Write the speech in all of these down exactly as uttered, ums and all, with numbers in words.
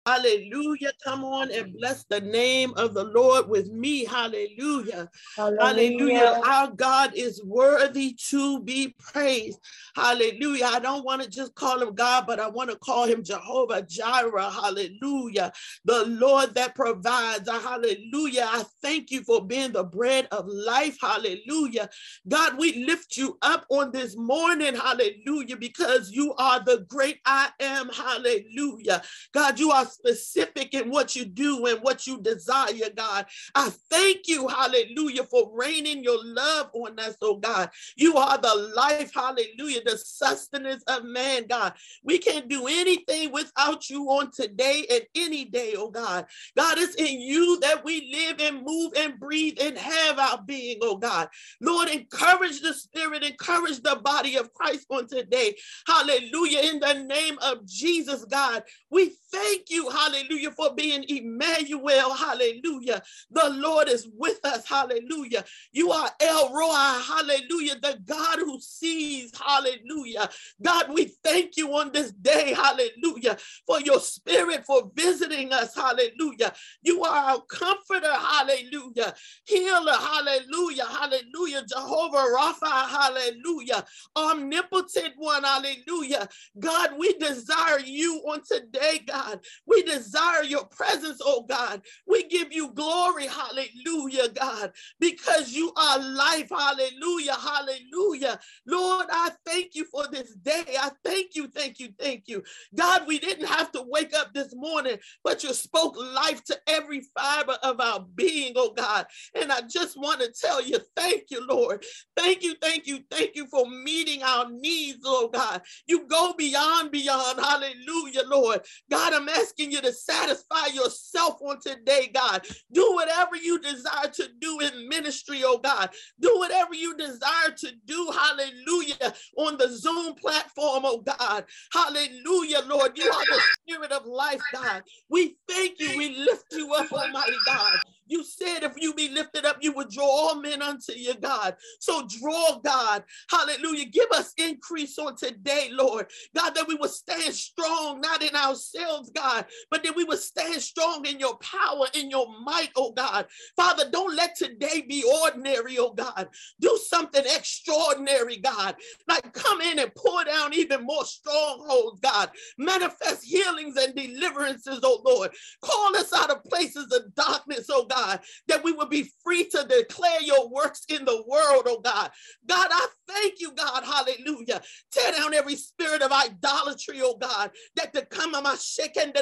Hallelujah. Come on and bless the name of the Lord with me. Hallelujah. Hallelujah. Hallelujah. Our God is worthy to be praised. Hallelujah. I don't want to just call him God, but I want to call him Jehovah Jireh. Hallelujah. The Lord that provides. Hallelujah. I thank you for being the bread of life. Hallelujah. God, we lift you up on this morning. Hallelujah. Because you are the great I am. Hallelujah. God, you are specific in what you do and what you desire, God. I thank you, hallelujah, for raining your love on us, oh God. You are the life, hallelujah, the sustenance of man, God. We can't do anything without you on today and any day, oh God. God, it's in you that we live and move and breathe and have our being, oh God. Lord, encourage the spirit, encourage the body of Christ on today. Hallelujah. In the name of Jesus, God, we thank you, hallelujah, for being Emmanuel, hallelujah. The Lord is with us, hallelujah. You are El Roi, hallelujah, the God who sees, hallelujah. God, we thank you on this day, hallelujah, for your spirit, for visiting us, hallelujah. You are our comforter, hallelujah. Healer, hallelujah, hallelujah. Jehovah Rapha, hallelujah. Omnipotent one, hallelujah. God, we desire you on today, God. We desire your presence, oh God. We give you glory, hallelujah, God, because you are life, hallelujah, hallelujah. Lord, I thank you for this day. I thank you, thank you, thank you. God, we didn't have to wake up this morning, but you spoke life to every fiber of our being, oh God. And I just want to tell you, thank you, Lord. Thank you, thank you, thank you for meeting our needs, oh God. You go beyond, beyond, hallelujah, Lord. God, I'm asking you to satisfy yourself on today, God. Do whatever you desire to do in ministry, oh God. Do whatever you desire to do, hallelujah, on the Zoom platform, oh God. Hallelujah, Lord. You are the spirit of life, God. We thank you. We lift you up, Almighty God. You said if you be lifted up, you would draw all men unto you, God. So draw, God. Hallelujah. Give us increase on today, Lord. God, that we would stand strong, not in ourselves, God, but that we would stand strong in your power, in your might, oh God. Father, don't let today be ordinary, oh God. Do something extraordinary, God. Like come in and pour down even more strongholds, God. Manifest healings and deliverances, oh Lord. Call us out of places of darkness, oh God, that we would be free to declare your works in the world, oh God. God, I thank you, God, hallelujah. Tear down every spirit of idolatry, oh God, that to come on my shaken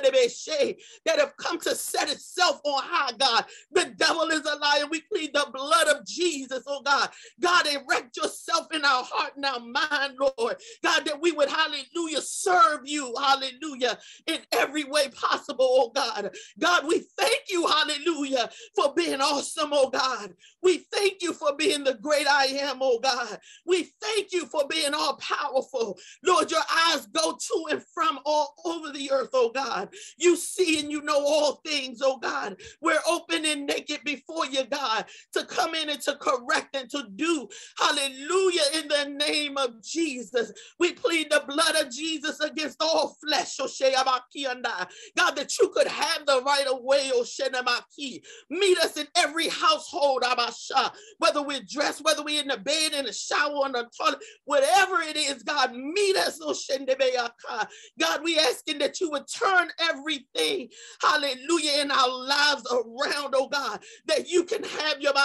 that have come to set itself on high, God. The devil is a liar. We plead the blood of Jesus, oh God. God, erect yourself in our heart and our mind, Lord. God, that we would, hallelujah, serve you, hallelujah, in every way possible, oh God. God, we thank you, hallelujah, for being awesome, oh God. We thank you for being the great I am, oh God. We thank you for being all powerful. Lord, your eyes go to and from all over the earth, oh God. You see and you know all things, oh God. We're open and naked before you, God, to come in and to correct and to do, hallelujah, in the name of Jesus. We plead the blood of Jesus against all flesh, oh God, that you could have the right of way, oh Shenamaki. Meet us in every household, Abasha, whether we're dressed, whether we're in the bed, in the shower, on the toilet, whatever it is, God, meet us, oh Shendebeyaka. God, we asking that you would turn everything, hallelujah, in our lives around, oh God, that you can have your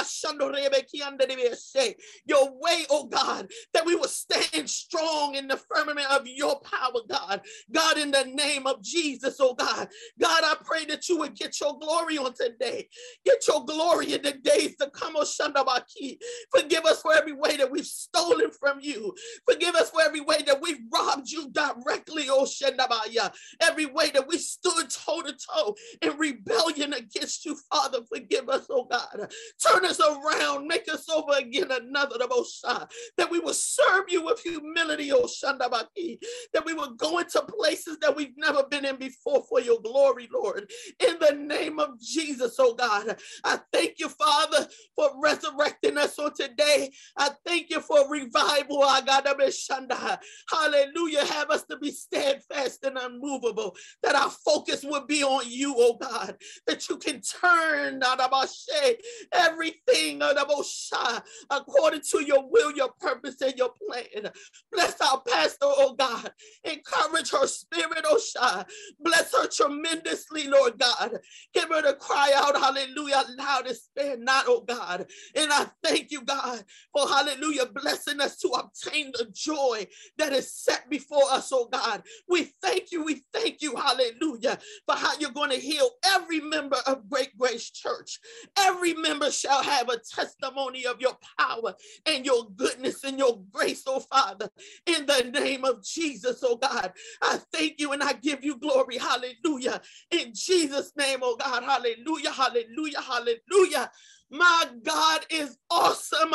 your way, oh God, that we will stand strong in the firmament of your power, God. God, in the name of Jesus, oh God. God, I pray that you would get your glory on today. Get your glory in the days to come, oh Shandabaki. Forgive us for every way that we've stolen from you. Forgive us for every way that we've robbed you directly, oh Shandabaya. Every way that we stood toe to toe in rebellion against you, Father, forgive us, oh God. Turn us around, make us over again another, the most high, that we will serve you with humility, oh Shandabaki, that we will go into places that we've never been in before for your glory, Lord. In the name of Jesus, oh God, I thank you, Father, for resurrecting us on today. I thank you for revival, oh God. Hallelujah. Have us to be steadfast and unmovable, that our focus would be on you, oh God, that you can turn everything according to your will, your purpose, and your plan. Bless our pastor, oh God. Encourage her spirit, oh God. Bless her tremendously, Lord God. Give her to cry out, hallelujah, loud and spare not, oh God. And I thank you, God, for hallelujah, blessing us to obtain the joy that is set before us, oh God. We thank you, we thank you, hallelujah, for how you're going to heal every member of Great Grace Church. Every member shall have a testimony of your power and your goodness and your grace, oh Father, in the name of Jesus, oh God. I thank you and I give you glory, hallelujah, in Jesus' name, oh God, hallelujah, hallelujah, hallelujah. My God is awesome.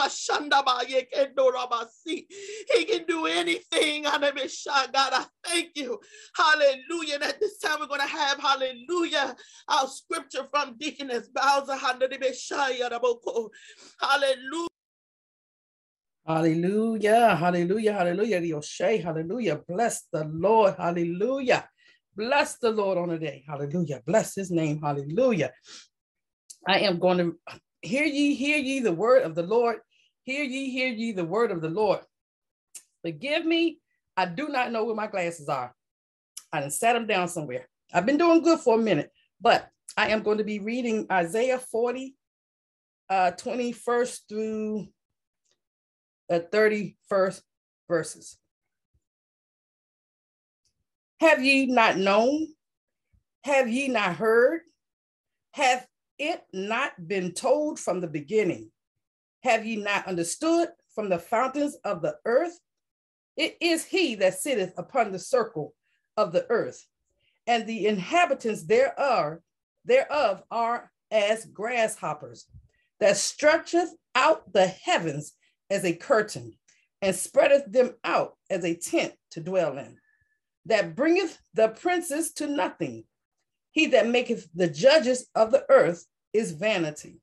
He can do anything. God, I thank you. Hallelujah. And at this time, we're going to have, hallelujah, our scripture from Deaconess Bowser. Hallelujah. Hallelujah. Hallelujah. Hallelujah. Yoshe. Hallelujah. Bless the Lord. Hallelujah. Bless the Lord on the day. Hallelujah. Bless his name. Hallelujah. I am going to hear ye, hear ye the word of the Lord. Hear ye, hear ye the word of the Lord. Forgive me. I do not know where my glasses are. I done sat them down somewhere. I've been doing good for a minute, but I am going to be reading Isaiah forty, uh, twenty-first through the thirty-first verses. Have ye not known? Have ye not heard? Hath it not been told from the beginning? Have ye not understood from the fountains of the earth? It is he that sitteth upon the circle of the earth, and the inhabitants thereof, thereof are as grasshoppers, that stretcheth out the heavens as a curtain, and spreadeth them out as a tent to dwell in, that bringeth the princes to nothing. He that maketh the judges of the earth is vanity.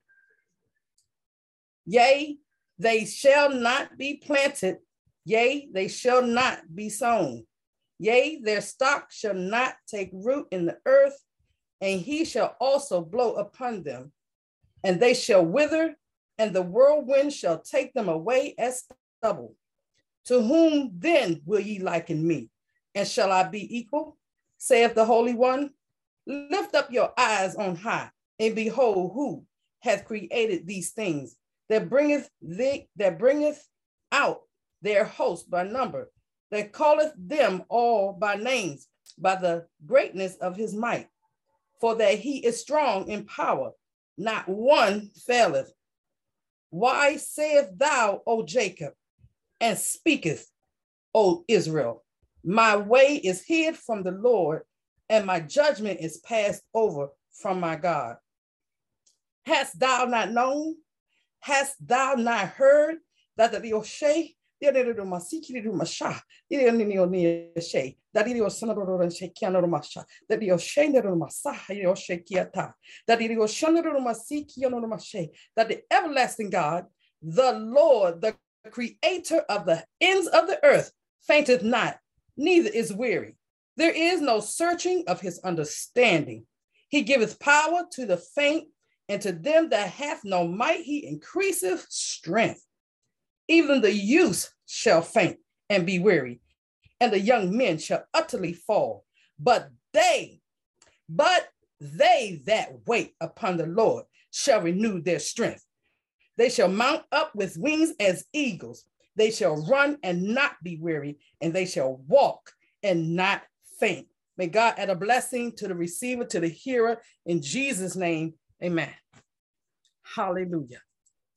Yea, they shall not be planted. Yea, they shall not be sown. Yea, their stock shall not take root in the earth, and he shall also blow upon them, and they shall wither, and the whirlwind shall take them away as stubble. To whom then will ye liken me? And shall I be equal? Saith the Holy One. Lift up your eyes on high, and behold who hath created these things, that bringeth thee, that bringeth out their host by number, that calleth them all by names, by the greatness of his might. For that he is strong in power, not one faileth. Why sayest thou, O Jacob, and speaketh, O Israel, my way is hid from the Lord, and my judgment is passed over from my God. Hast thou not known? Hast thou not heard that the Yoshe, the Masha, the Yoshe, that the Yoshe Masha, that the Yoshe Masah, Yoshe Kiata, that the Yoshe Masiki Mashe, that the everlasting God, the Lord, the creator of the ends of the earth, fainteth not, neither is weary. There is no searching of his understanding. He giveth power to the faint, and to them that hath no might he increaseth strength. Even the youth shall faint and be weary, and the young men shall utterly fall. But they, but they that wait upon the Lord shall renew their strength. They shall mount up with wings as eagles. They shall run and not be weary, and they shall walk and not faint. May God add a blessing to the receiver, to the hearer, in Jesus' name, amen. Hallelujah.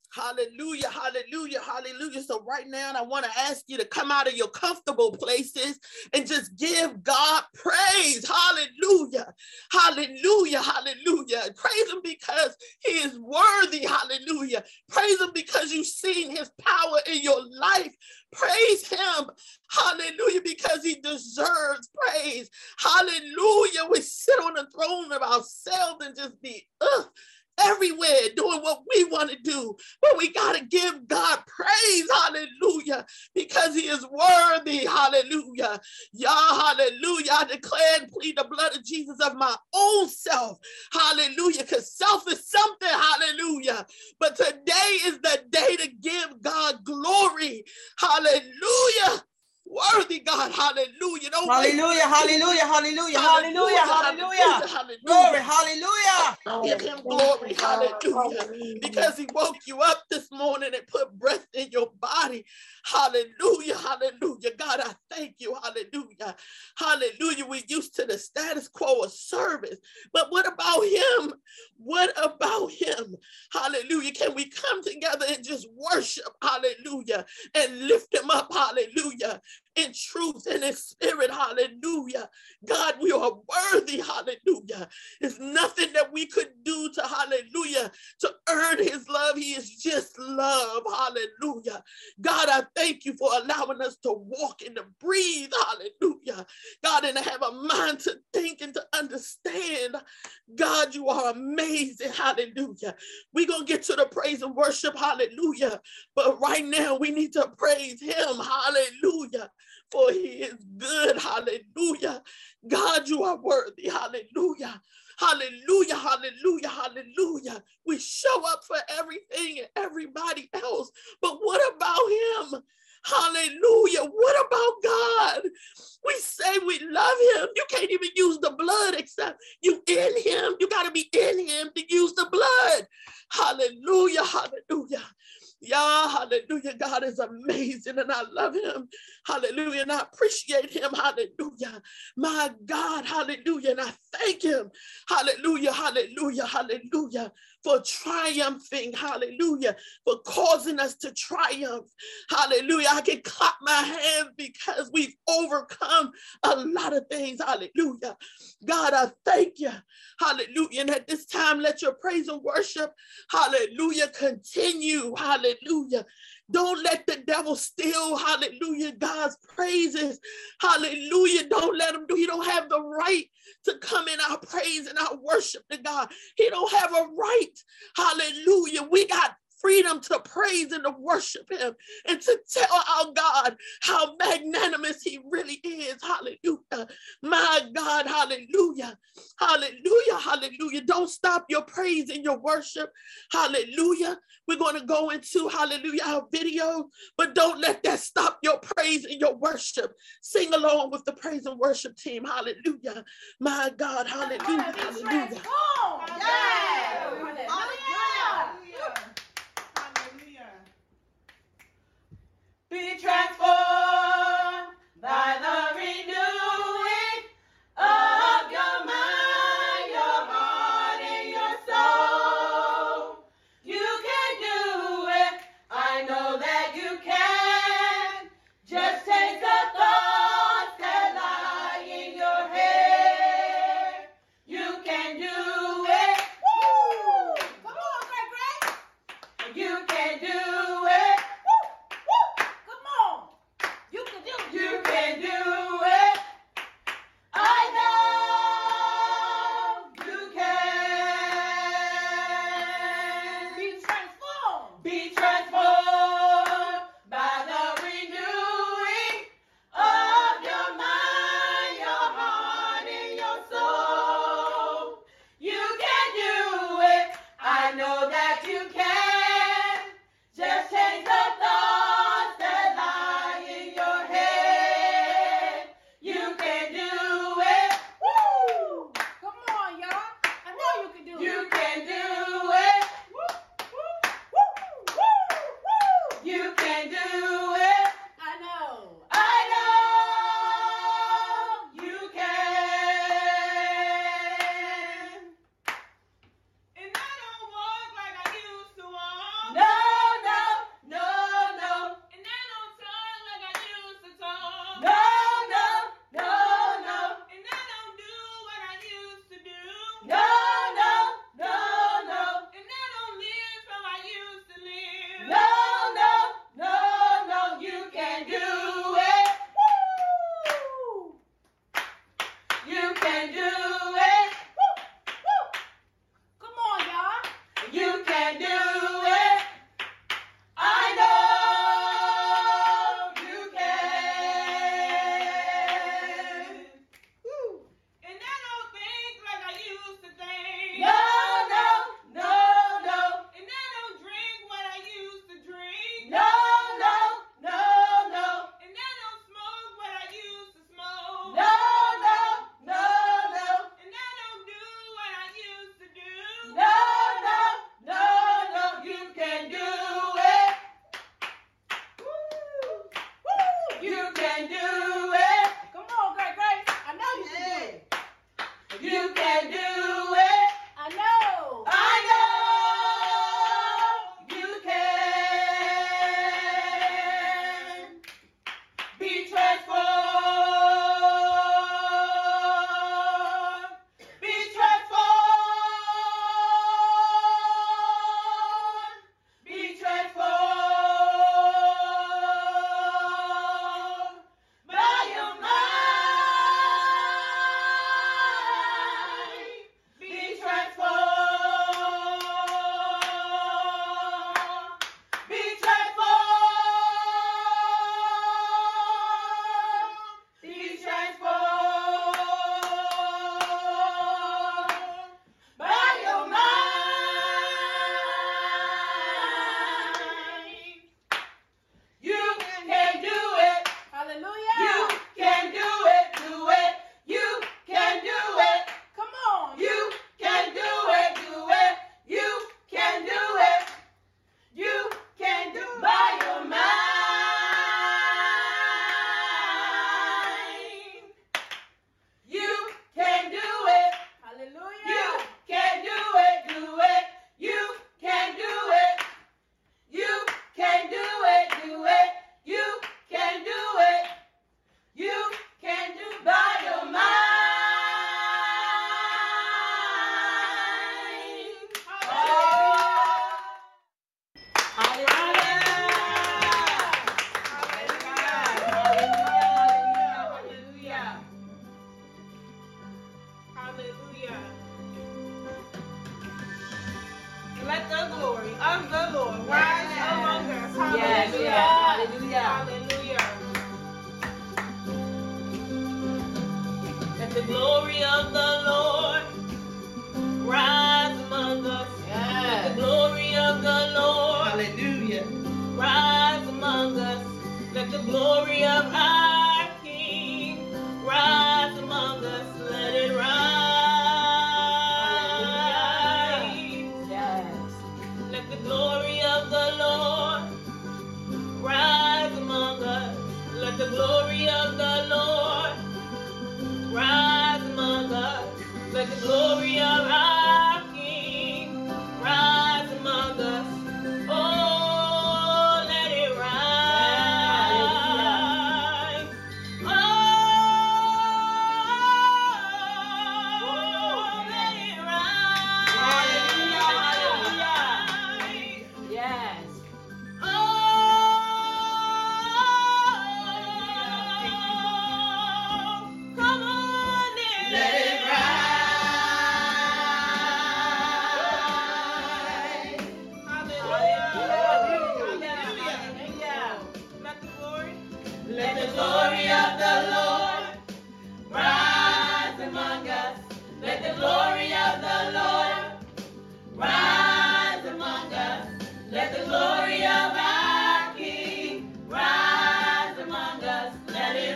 Hallelujah, hallelujah, hallelujah. So right now, I want to ask you to come out of your comfortable places and just give God praise. Hallelujah, hallelujah, hallelujah. Praise him because he is worthy. Hallelujah. Praise him because you've seen his power in your life. Praise him. Hallelujah, because he deserves praise. Hallelujah. We sit on the throne of ourselves and just be, ugh, everywhere doing what we want to do, but we got to give God praise, hallelujah, because he is worthy, hallelujah. Yeah, hallelujah. I declare and plead the blood of Jesus of my own self, hallelujah, because self is something, hallelujah, but today is the day to give God glory, hallelujah. Worthy God, hallelujah. Don't hallelujah, hallelujah, hallelujah, hallelujah, hallelujah, hallelujah. Glory, hallelujah. Give him glory, hallelujah, because he woke you up this morning and put breath in your body. Hallelujah, hallelujah. God, I thank you, hallelujah. Hallelujah. We're used to the status quo of service, but what about him? What about him? Hallelujah. Can we come together and just worship, hallelujah, and lift him up, hallelujah, in truth and in spirit, hallelujah. God, we are worthy, hallelujah. There's nothing that we could do to, hallelujah, to earn his love. He is just love, hallelujah. God, I thank you for allowing us to walk and to breathe, hallelujah. God, and to have a mind to think and to understand. God, you are amazing, hallelujah. We're going to get to the praise and worship, hallelujah. But right now, we need to praise him, hallelujah, for he is good, hallelujah. God, you are worthy, hallelujah. Hallelujah, hallelujah, hallelujah. We show up for everything and everybody else, but what about him? Hallelujah. What about God? We say we love him. You can't even use the blood except you in him. You got to be in him to use the blood. Hallelujah, hallelujah. Yeah, hallelujah. God is amazing and I love him. Hallelujah. And I appreciate him. Hallelujah. My God, hallelujah. And I thank him. Hallelujah, hallelujah, hallelujah. For triumphing, hallelujah, for causing us to triumph. Hallelujah. I can clap my hands because we've overcome a lot of things. Hallelujah. God, I thank you. Hallelujah. And at this time, let your praise and worship, hallelujah, continue. Hallelujah. Don't let the devil steal, hallelujah, God's praises. Hallelujah. Don't let him do. He don't have the right to come in our praise and our worship to God. He don't have a right. Hallelujah. We got freedom to praise and to worship him and to tell our God how magnanimous he really is. Hallelujah. My God, hallelujah. Hallelujah, hallelujah. Don't stop your praise and your worship. Hallelujah. We're going to go into, hallelujah, our video, but don't let that stop your praise and your worship. Sing along with the praise and worship team. Hallelujah. My God, hallelujah, hallelujah. Yeah. Hallelujah. Be transformed by the renewing of your mind, your heart, and your soul. You can do it. I know that you can. Just take the thoughts that lie in your head. You can do can do it. I know you can. Woo. And I don't think like I used to think. No, no, no, no. And I don't drink what I used to drink. No, no, no, no. And I don't smoke what I used to smoke. No, no, no, no. And I don't do what I used to do. No, no, no, no. You can do it. Woo. Woo. You can do it. Come on, Great Grace. I know you can do it. You can do it. I know. I know you can. Be transformed. Be transformed. Be transformed by your mind. Be transformed. Be transformed. Be transformed by your mind. You can do it. Hallelujah. You can do it. Do it. You can do it. Come on. You can do it. Do it. You can do it. You can do it by your mind. You can do it. Hallelujah. You can do it. Do it. You can do it. You can do it. Do it. You can do it. You can do it by your mind. Hallelujah. Hallelujah. Let the glory of the Lord rise among us. Yes, Hallelujah. yes. Hallelujah. Hallelujah. Let the glory of the Lord rise among us. Let the glory of the Lord Hallelujah. rise among us. Let the glory of our King rise among us. Let it rise. Yes. Let the glory of the Lord rise among us. Let the glory of the Lord rise among us. Let the glory of our King rise among us. Oh, let it rise. Oh, let it rise. Yes. Oh, come on in. Let it Hallelujah. Hallelujah. Let the glory. Let the glory of the Lord rise among us. Let the glory of the Lord rise among us. Let the glory of our King rise among us. Let it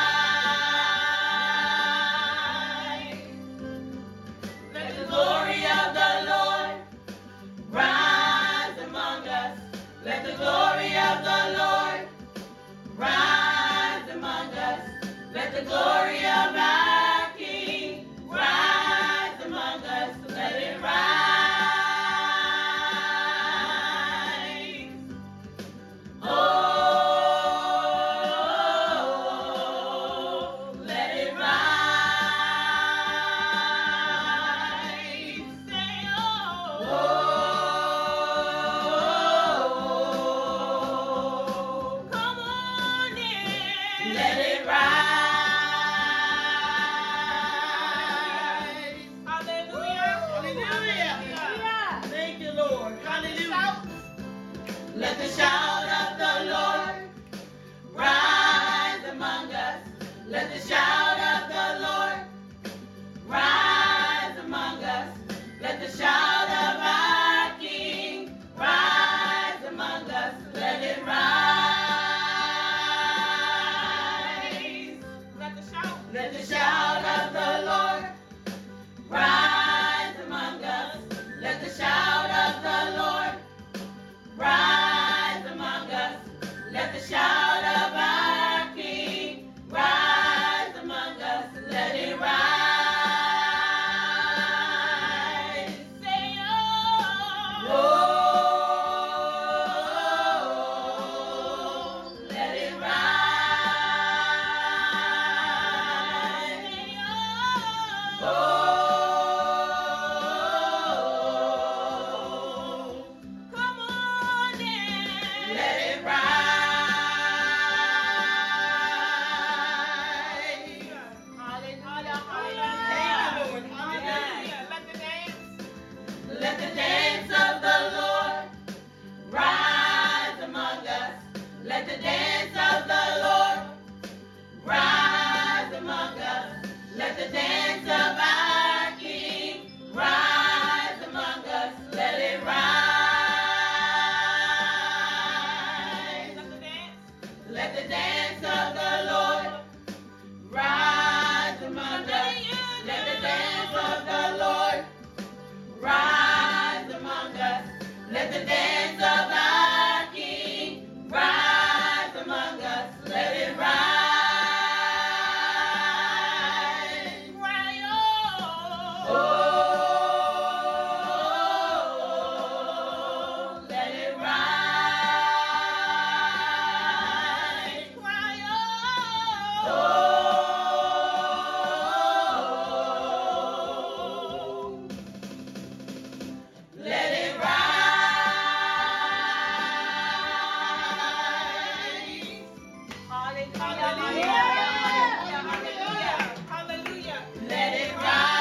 rise. Let the glory of the Lord rise among us. Let the glory of the Lord rise among us. Let the glory of our King rise among us. Let it rise. Oh, let it rise. Say, oh, come on in. Let it rise. Let the dance of the Lord rise among us. Let the dance of the Lord rise among us. Let the dance of our King rise among us. Let it rise. Let the dance of the Lord rise among us. Let the dance of the Lord rise among us. Let the dance of our King rise among us. Let it rise. Cry, oh, oh, let it rise. Cry, oh, oh, let it rise. Hallelujah. Hallelujah. Hallelujah. Let it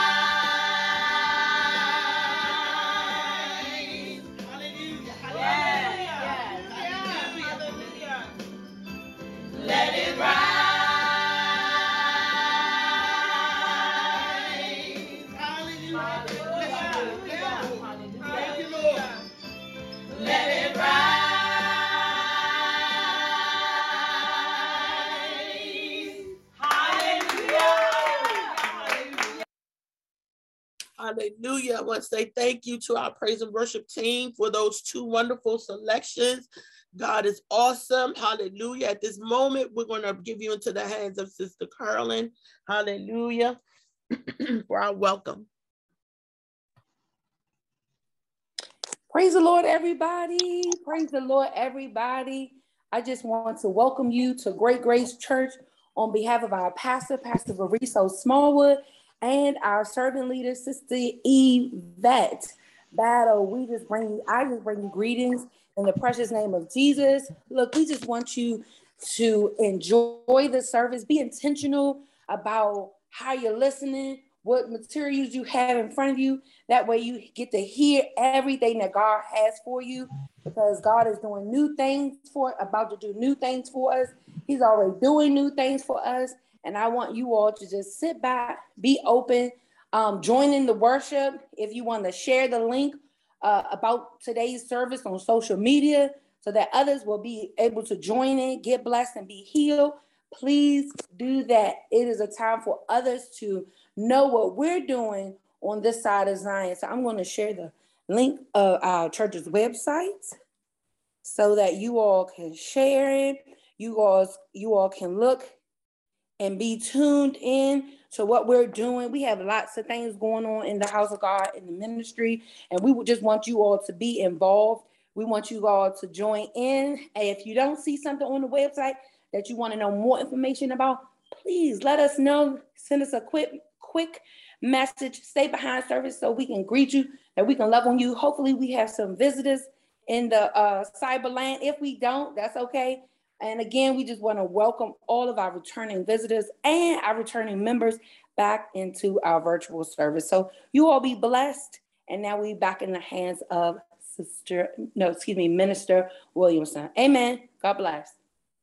rise. Hallelujah. Hallelujah. Hallelujah. Let it rise. Hallelujah. Thank you, Lord. Let it rise. Hallelujah. Hallelujah. I want to say thank you to our praise and worship team for those two wonderful selections. God is awesome. Hallelujah. At this moment, we're going to give you into the hands of Sister Carolyn. Hallelujah. For our welcome. Praise the Lord, everybody. Praise the Lord, everybody. I just want to welcome you to Great Grace Church on behalf of our pastor, Pastor Variso Smallwood, and our servant leader, Sister Yvette Battle. We just bring, I just bring you greetings in the precious name of Jesus. Look, we just want you to enjoy the service. Be intentional about how you're listening, what materials you have in front of you. That way you get to hear everything that God has for you, because God is doing new things for, about to do new things for us. He's already doing new things for us. And I want you all to just sit back, be open, um, join in the worship. If you want to share the link uh, about today's service on social media so that others will be able to join in, get blessed, and be healed, please do that. It is a time for others to know what we're doing on this side of Zion. So I'm going to share the link of our church's website so that you all can share it. You all, you all can look and be tuned in to what we're doing. We have lots of things going on in the house of God, in the ministry, and we would just want you all to be involved. We want you all to join in. And if you don't see something on the website that you want to know more information about, please let us know. Send us a quick, quick message. Stay behind service so we can greet you, that we can love on you. Hopefully we have some visitors in the uh, cyberland. If we don't, that's okay. And again, we just want to welcome all of our returning visitors and our returning members back into our virtual service. So you all be blessed. And now we back in the hands of Sister, no, excuse me, Minister Williamson. Amen. God bless.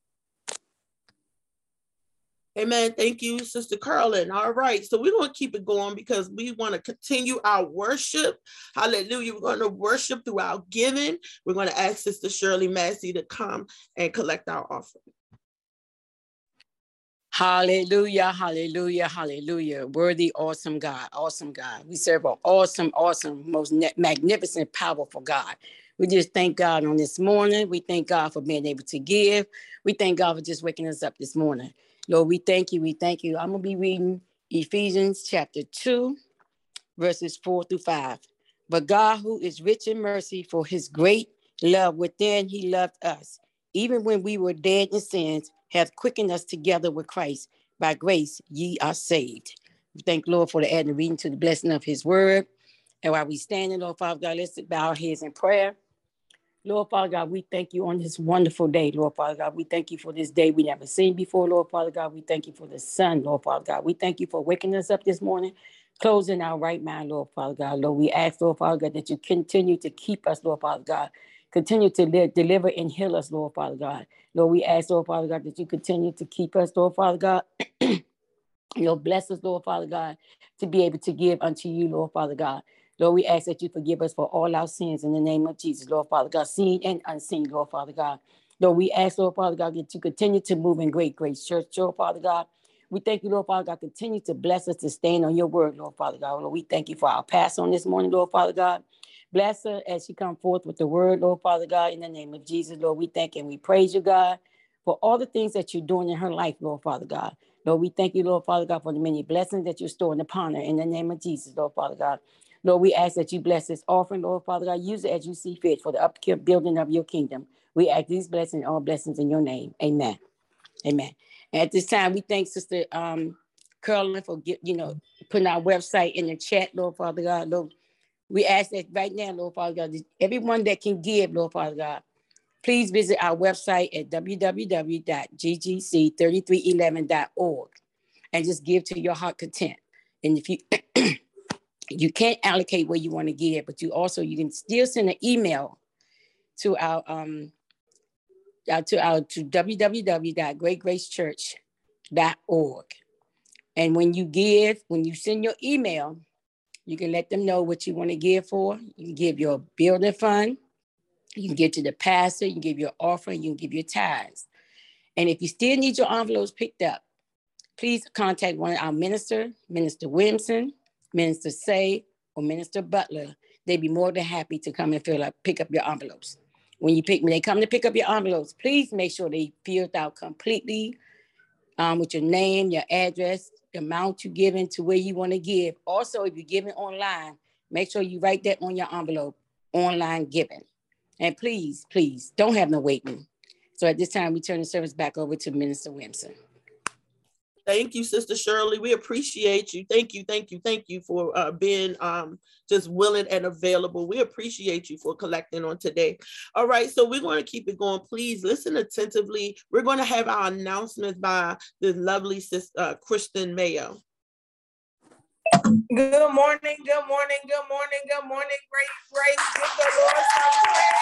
Amen. Thank you, Sister Carolyn. All right. So we're going to keep it going because we want to continue our worship. Hallelujah. We're going to worship through our giving. We're going to ask Sister Shirley Massey to come and collect our offering. Hallelujah, hallelujah, hallelujah. Worthy, awesome God, awesome God. We serve an awesome, awesome, most magnificent, powerful God. We just thank God on this morning. We thank God for being able to give. We thank God for just waking us up this morning. Lord, we thank you, we thank you. I'm going to be reading Ephesians chapter two, verses four through five. But God, who is rich in mercy, for his great love within he loved us, even when we were dead in sins, hath quickened us together with Christ. By grace ye are saved. We thank Lord for the adding reading to the blessing of his word. And while we standing, Lord Father God, let's bow our heads in prayer. Lord Father God, we thank you on this wonderful day, Lord Father God. We thank you for this day we never seen before, Lord Father God. We thank you for the sun, Lord Father God. We thank you for waking us up this morning, close in our right mind, Lord Father God. Lord, we ask, Lord Father God, that you continue to keep us, Lord Father God. Continue to live, deliver and heal us, Lord Father God. Lord, we ask, Lord Father God, that you continue to keep us, Lord Father God. Lord, bless us, Lord Father God, to be able to give unto you, Lord Father God. Lord, we ask that you forgive us for all our sins in the name of Jesus, Lord Father God, seen and unseen, Lord Father God. Lord, we ask, Lord Father God, that you continue to move in Great Grace Church, Lord Father God. We thank you, Lord Father God, continue to bless us to stand on your word, Lord Father God. Lord, we thank you for our pastor on this morning, Lord Father God. Bless her as she come forth with the word, Lord Father God, in the name of Jesus, Lord. We thank and we praise you, God, for all the things that you're doing in her life, Lord Father God. Lord, we thank you, Lord Father God, for the many blessings that you're storing upon her in the name of Jesus, Lord Father God. Lord, we ask that you bless this offering, Lord Father God. Use it as you see fit for the upkeep building of your kingdom. We ask these blessings, all blessings in your name. Amen. Amen. And at this time, we thank Sister um, Carolyn for get, you know, putting our website in the chat, Lord Father God. Lord, we ask that right now, Lord Father God, everyone that can give, Lord Father God, please visit our website at w w w dot g g c three three one one dot org and just give to your heart content. And if you you can't allocate where you want to give, but you also, you can still send an email to our um uh, to our to w w w dot great grace church dot org. And when you give, when you send your email, you can let them know what you want to give for. You can give your building fund. You can give to the pastor. You can give your offering. You can give your tithes. And if you still need your envelopes picked up, please contact one of our minister, Minister Williamson, Minister Say, or Minister Butler. They'd be more than happy to come and fill up, pick up your envelopes. When you pick, when they come to pick up your envelopes, please make sure they filled out completely um, with your name, your address, the amount you're giving to where you want to give. Also, if you're giving online, make sure you write that on your envelope, online giving. And please, please, don't have no waiting. So at this time, we turn the service back over to Minister Williamson. Thank you, Sister Shirley. We appreciate you. Thank you, thank you, thank you for uh, being um, just willing and available. We appreciate you for collecting on today. All right, so we're going to keep it going. Please listen attentively. We're going to have our announcements by this lovely sister, uh, Kristen Mayo. Good morning, good morning, good morning, good morning, great grace. Give the Lord some praise.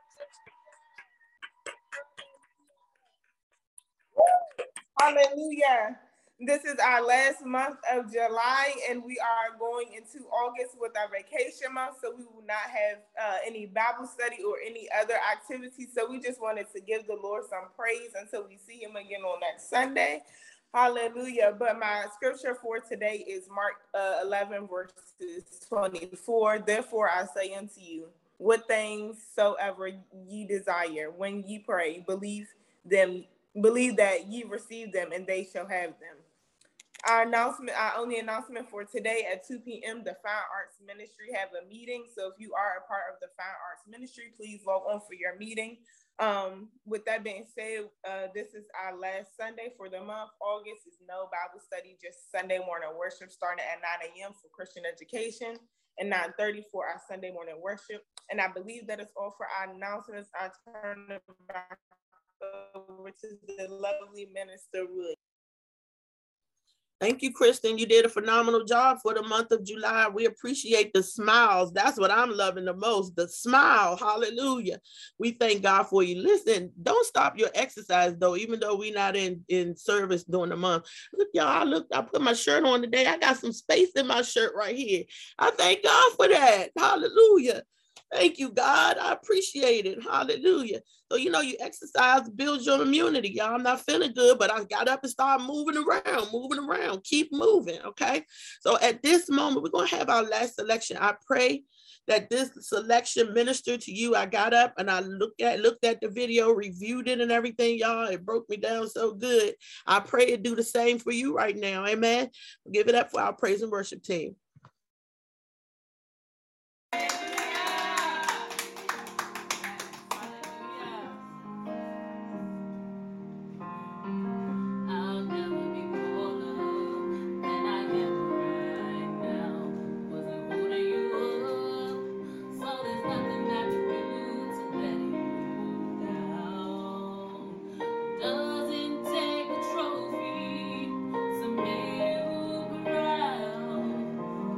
Hallelujah. This is our last month of July, and we are going into August with our vacation month, so we will not have uh, any Bible study or any other activities. So we just wanted to give the Lord some praise until we see him again on next Sunday. Hallelujah. But my scripture for today is Mark uh, eleven, verses twenty-four. Therefore I say unto you, what things soever ye desire, when ye pray, believe them, believe that ye receive them, and they shall have them. Our announcement, our only announcement for today at two p.m., the Fine Arts Ministry have a meeting. So if you are a part of the Fine Arts Ministry, please log on for your meeting. Um, with that being said, uh, this is our last Sunday for the month. August is no Bible study, just Sunday morning worship starting at nine a.m. for Christian education and nine thirty for our Sunday morning worship. And I believe that is all for our announcements. I turn it back over to the lovely Minister Williams. Thank you, Kristen. You did a phenomenal job for the month of July. We appreciate the smiles. That's what I'm loving the most, the smile. Hallelujah. We thank God for you. Listen, don't stop your exercise, though, even though we're not in, in service during the month. Look, y'all, I, look, I put my shirt on today. I got some space in my shirt right here. I thank God for that. Hallelujah. Thank you, God. I appreciate it. Hallelujah. So, you know, you exercise, build your immunity. Y'all, I'm not feeling good, but I got up and started moving around, moving around. Keep moving, okay? So at this moment, we're going to have our last selection. I pray that this selection ministered to you. I got up and I looked at looked at the video, reviewed it and everything, y'all. It broke me down so good. I pray it do the same for you right now. Amen. Give it up for our praise and worship team. Doesn't take a trophy, some new ground.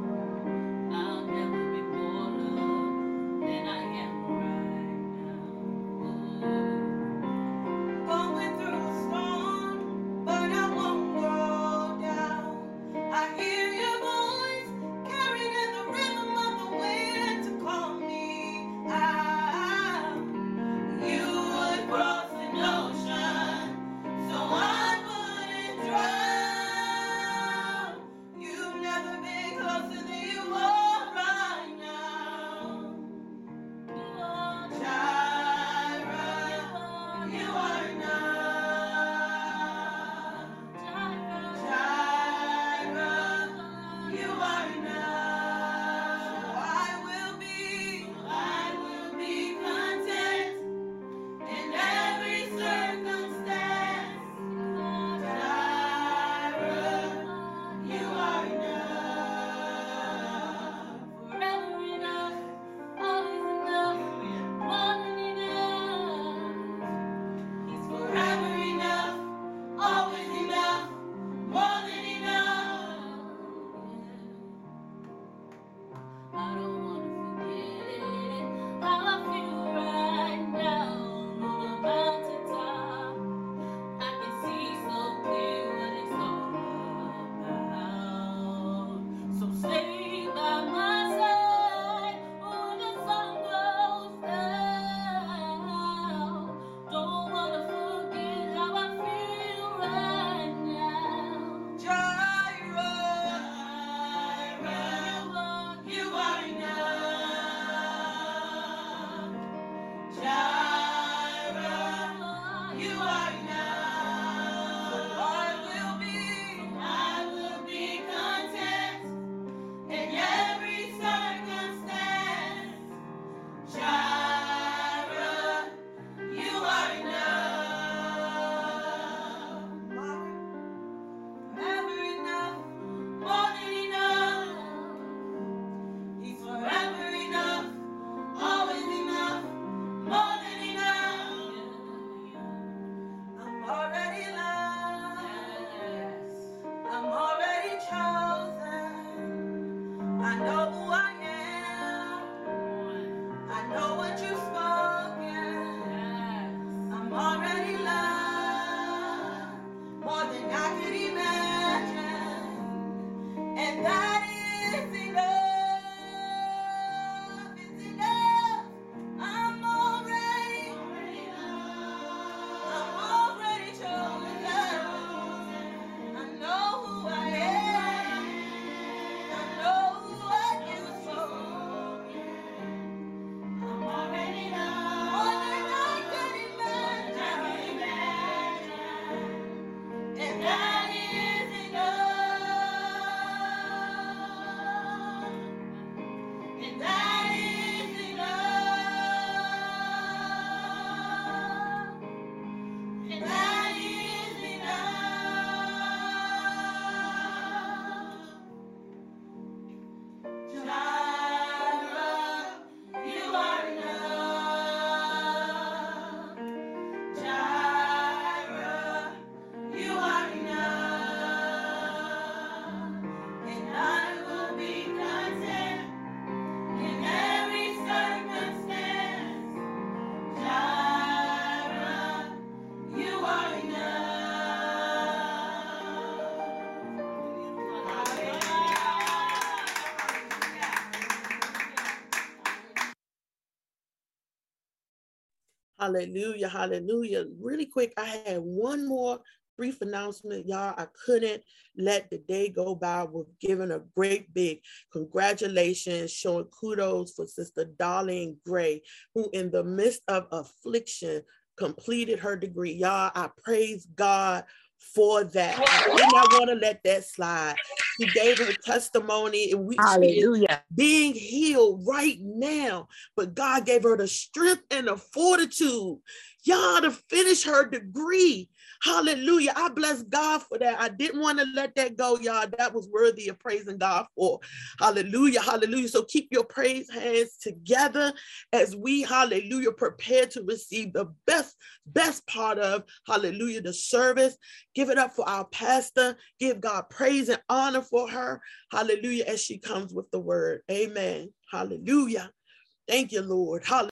Hallelujah, hallelujah. Really quick, I had one more brief announcement, y'all. I couldn't let the day go by with giving a great big congratulations, showing kudos for Sister Darlene Gray, who in the midst of affliction completed her degree. Y'all, I praise God for that. I did not want to let that slide. She gave her testimony, and we, she is being healed right now. But God gave her the strength and the fortitude, y'all, to finish her degree. Hallelujah. I bless God for that. I didn't want to let that go, y'all. That was worthy of praising God for. Hallelujah. Hallelujah. So keep your praise hands together as we, hallelujah, prepare to receive the best, best part of, hallelujah, the service. Give it up for our pastor. Give God praise and honor for her. Hallelujah, as she comes with the word. Amen. Hallelujah. Thank you, Lord. Hallelujah.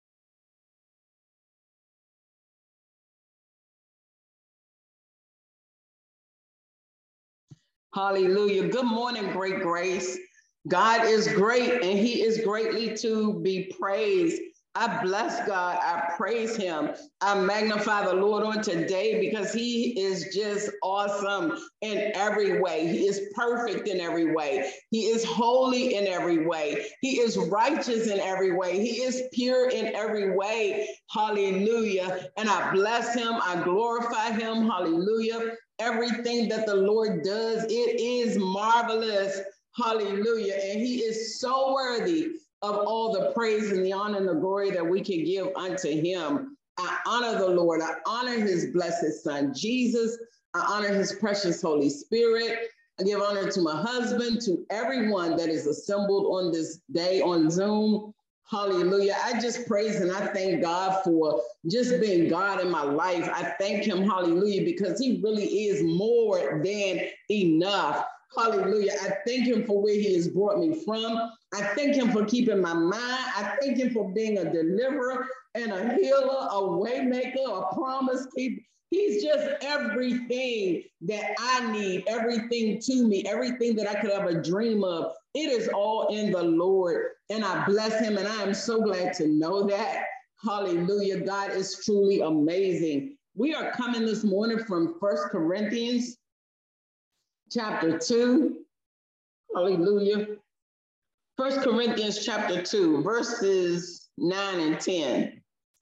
Hallelujah. Good morning, Great Grace. God is great and he is greatly to be praised. I bless God. I praise him. I magnify the Lord on today because he is just awesome in every way. He is perfect in every way. He is holy in every way. He is righteous in every way. He is pure in every way. Hallelujah. And I bless him. I glorify him. Hallelujah. Everything that the Lord does, it is marvelous. Hallelujah. And he is so worthy of all the praise and the honor and the glory that we can give unto him. I honor the Lord. I honor his blessed son, Jesus. I honor his precious Holy Spirit. I give honor to my husband, to everyone that is assembled on this day on Zoom. Hallelujah. I just praise and I thank God for just being God in my life. I thank him, hallelujah, because he really is more than enough. Hallelujah. I thank him for where he has brought me from. I thank him for keeping my mind. I thank him for being a deliverer and a healer, a way maker, a promise keeper. He's just everything that I need, everything to me, everything that I could ever dream of. It is all in the Lord. And I bless him. And I am so glad to know that. Hallelujah. God is truly amazing. We are coming this morning from First Corinthians chapter two. Hallelujah. First Corinthians chapter two, verses nine and ten.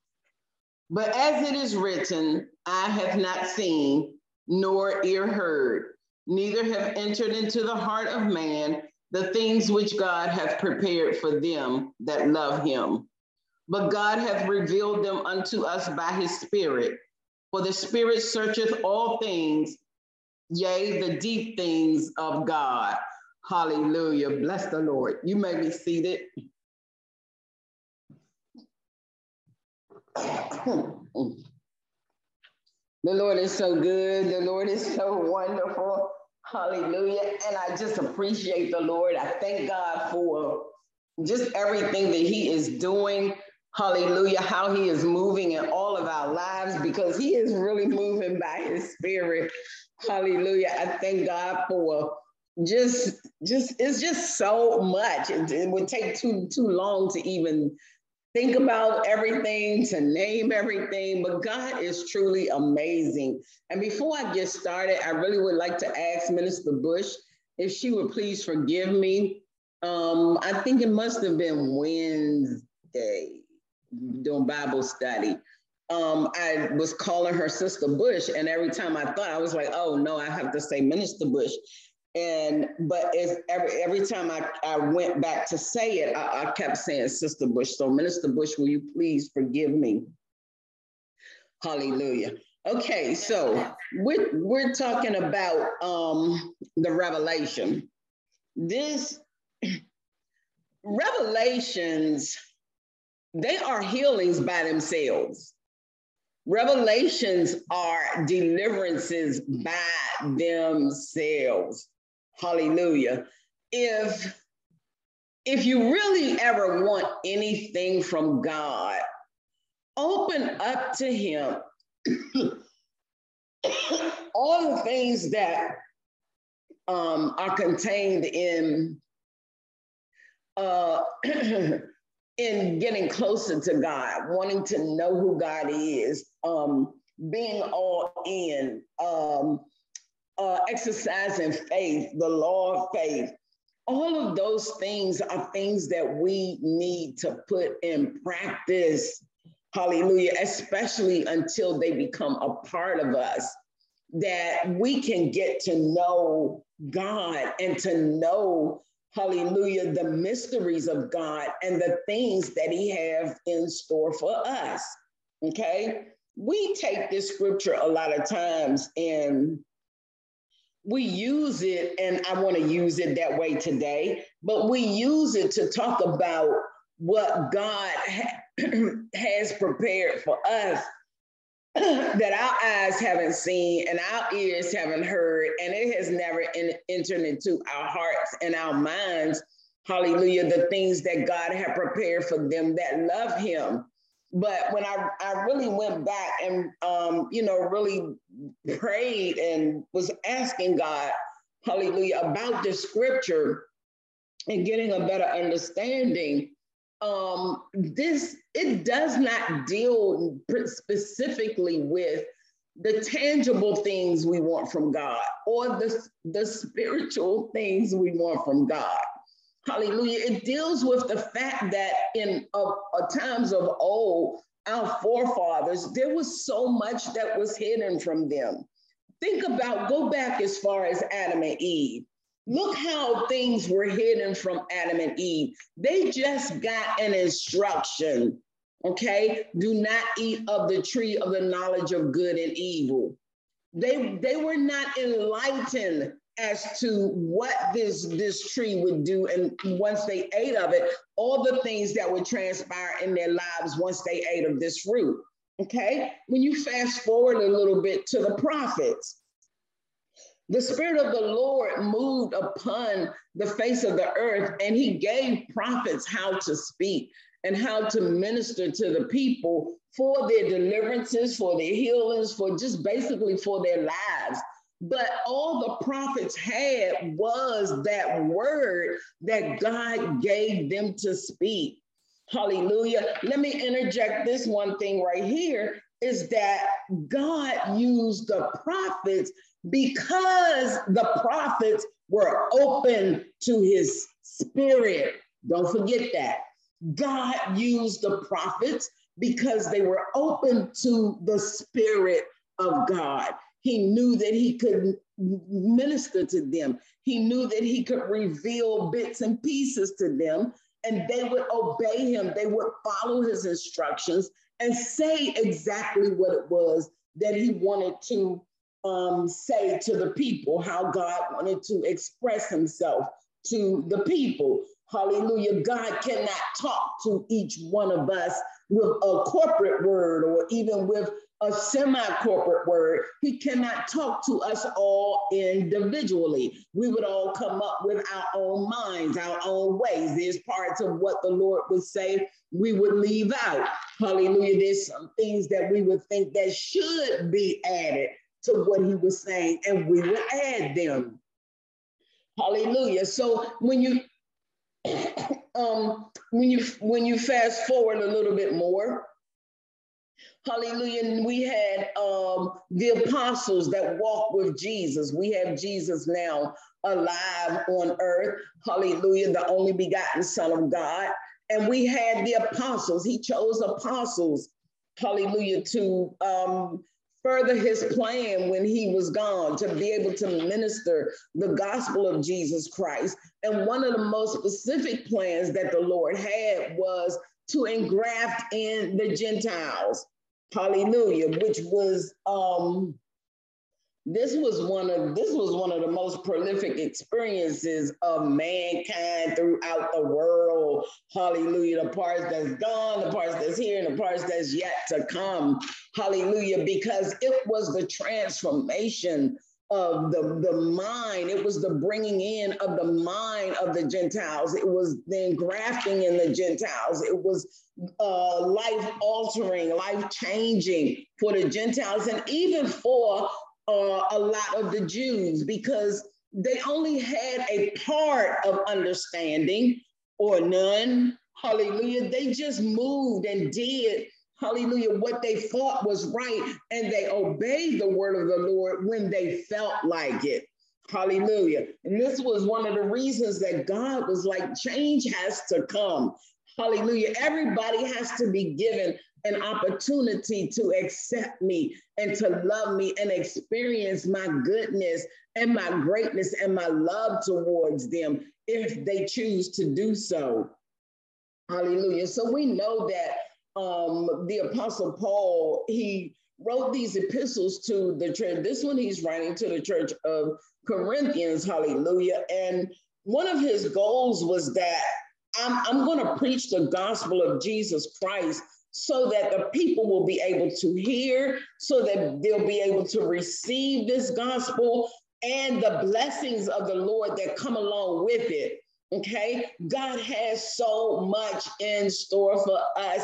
But as it is written, I have not seen, nor ear heard, neither have entered into the heart of man the things which God hath prepared for them that love him. But God hath revealed them unto us by his Spirit. For the Spirit searcheth all things, yea, the deep things of God. Hallelujah. Bless the Lord. You may be seated. The Lord is so good. The Lord is so wonderful. Hallelujah. And I just appreciate the Lord. I thank God for just everything that he is doing. Hallelujah. How he is moving in all of our lives, because he is really moving by his Spirit. Hallelujah. I thank God for just, just, it's just so much. It, it would take too, too long to even think about everything, to name everything, but God is truly amazing. And before I get started, I really would like to ask Minister Bush if she would please forgive me. Um, I think it must have been Wednesday doing Bible study. Um, I was calling her Sister Bush, and every time I thought, I was like, oh no, I have to say Minister Bush. And, but it's every, every time I, I went back to say it, I, I kept saying Sister Bush. So Minister Bush, will you please forgive me? Hallelujah. Okay, so we're, we're talking about um, the revelation. This revelations, they are healings by themselves. Revelations are deliverances by themselves. Hallelujah. If, if you really ever want anything from God, open up to him all the things that um, are contained in uh, in getting closer to God, wanting to know who God is, um, being all in, um, uh, exercising faith, the law of faith. All of those things are things that we need to put in practice. Hallelujah, especially until they become a part of us, that we can get to know God and to know, hallelujah, the mysteries of God and the things that he has in store for us, okay? We take this scripture a lot of times and we use it, and I want to use it that way today, but we use it to talk about what God ha- has prepared for us that our eyes haven't seen and our ears haven't heard, and it has never in, entered into our hearts and our minds, hallelujah, the things that God had prepared for them that love him. But when I, I really went back and, um, you know, really prayed and was asking God, hallelujah, about the scripture and getting a better understanding, um, this, it does not deal specifically with the tangible things we want from God or the, the spiritual things we want from God. Hallelujah. It deals with the fact that in uh, uh, times of old, our forefathers, there was so much that was hidden from them. Think about, go back as far as Adam and Eve. Look how things were hidden from Adam and Eve. They just got an instruction, okay? Do not eat of the tree of the knowledge of good and evil. They, they were not enlightened as to what this, this tree would do. And once they ate of it, all the things that would transpire in their lives once they ate of this fruit, okay? When you fast forward a little bit to the prophets, the Spirit of the Lord moved upon the face of the earth, and he gave prophets how to speak and how to minister to the people for their deliverances, for their healings, for just basically for their lives. But all the prophets had was that word that God gave them to speak. Hallelujah. Let me interject this one thing right here, is that God used the prophets because the prophets were open to his spirit. Don't forget that. God used the prophets because they were open to the Spirit of God. He knew that he could minister to them. He knew that he could reveal bits and pieces to them, and they would obey him. They would follow his instructions and say exactly what it was that he wanted to um, say to the people, how God wanted to express himself to the people. Hallelujah. God cannot talk to each one of us with a corporate word or even with a semi-corporate word. He cannot talk to us all individually. We would all come up with our own minds, our own ways. There's parts of what the Lord would say we would leave out. Hallelujah. There's some things that we would think that should be added to what he was saying, and we would add them. Hallelujah. So when you um when you when you fast forward a little bit more, hallelujah, we had um the apostles that walked with Jesus. We have Jesus now alive on earth. Hallelujah, the only begotten Son of God. And we had the apostles. He chose apostles, hallelujah, to um further his plan when he was gone, to be able to minister the gospel of Jesus Christ. And one of the most specific plans that the Lord had was to engraft in the Gentiles. Hallelujah, which was, um, this was one of, this was one of the most prolific experiences of mankind throughout the world. Hallelujah, the parts that's gone, the parts that's here, and the parts that's yet to come. Hallelujah, because it was the transformation of the, the mind. It was the bringing in of the mind of the Gentiles. It was the engrafting in the Gentiles. It was uh, life altering, life changing for the Gentiles, and even for uh, a lot of the Jews, because they only had a part of understanding or none. Hallelujah. They just moved and did, hallelujah, what they thought was right. And they obeyed the word of the Lord when they felt like it. Hallelujah. And this was one of the reasons that God was like, change has to come. Hallelujah. Everybody has to be given an opportunity to accept me and to love me and experience my goodness and my greatness and my love towards them if they choose to do so. Hallelujah. So we know that um, the Apostle Paul, he wrote these epistles to the church. This one he's writing to the church of Corinthians. Hallelujah. And one of his goals was that I'm, I'm going to preach the gospel of Jesus Christ so that the people will be able to hear, so that they'll be able to receive this gospel and the blessings of the Lord that come along with it. Okay, God has so much in store for us.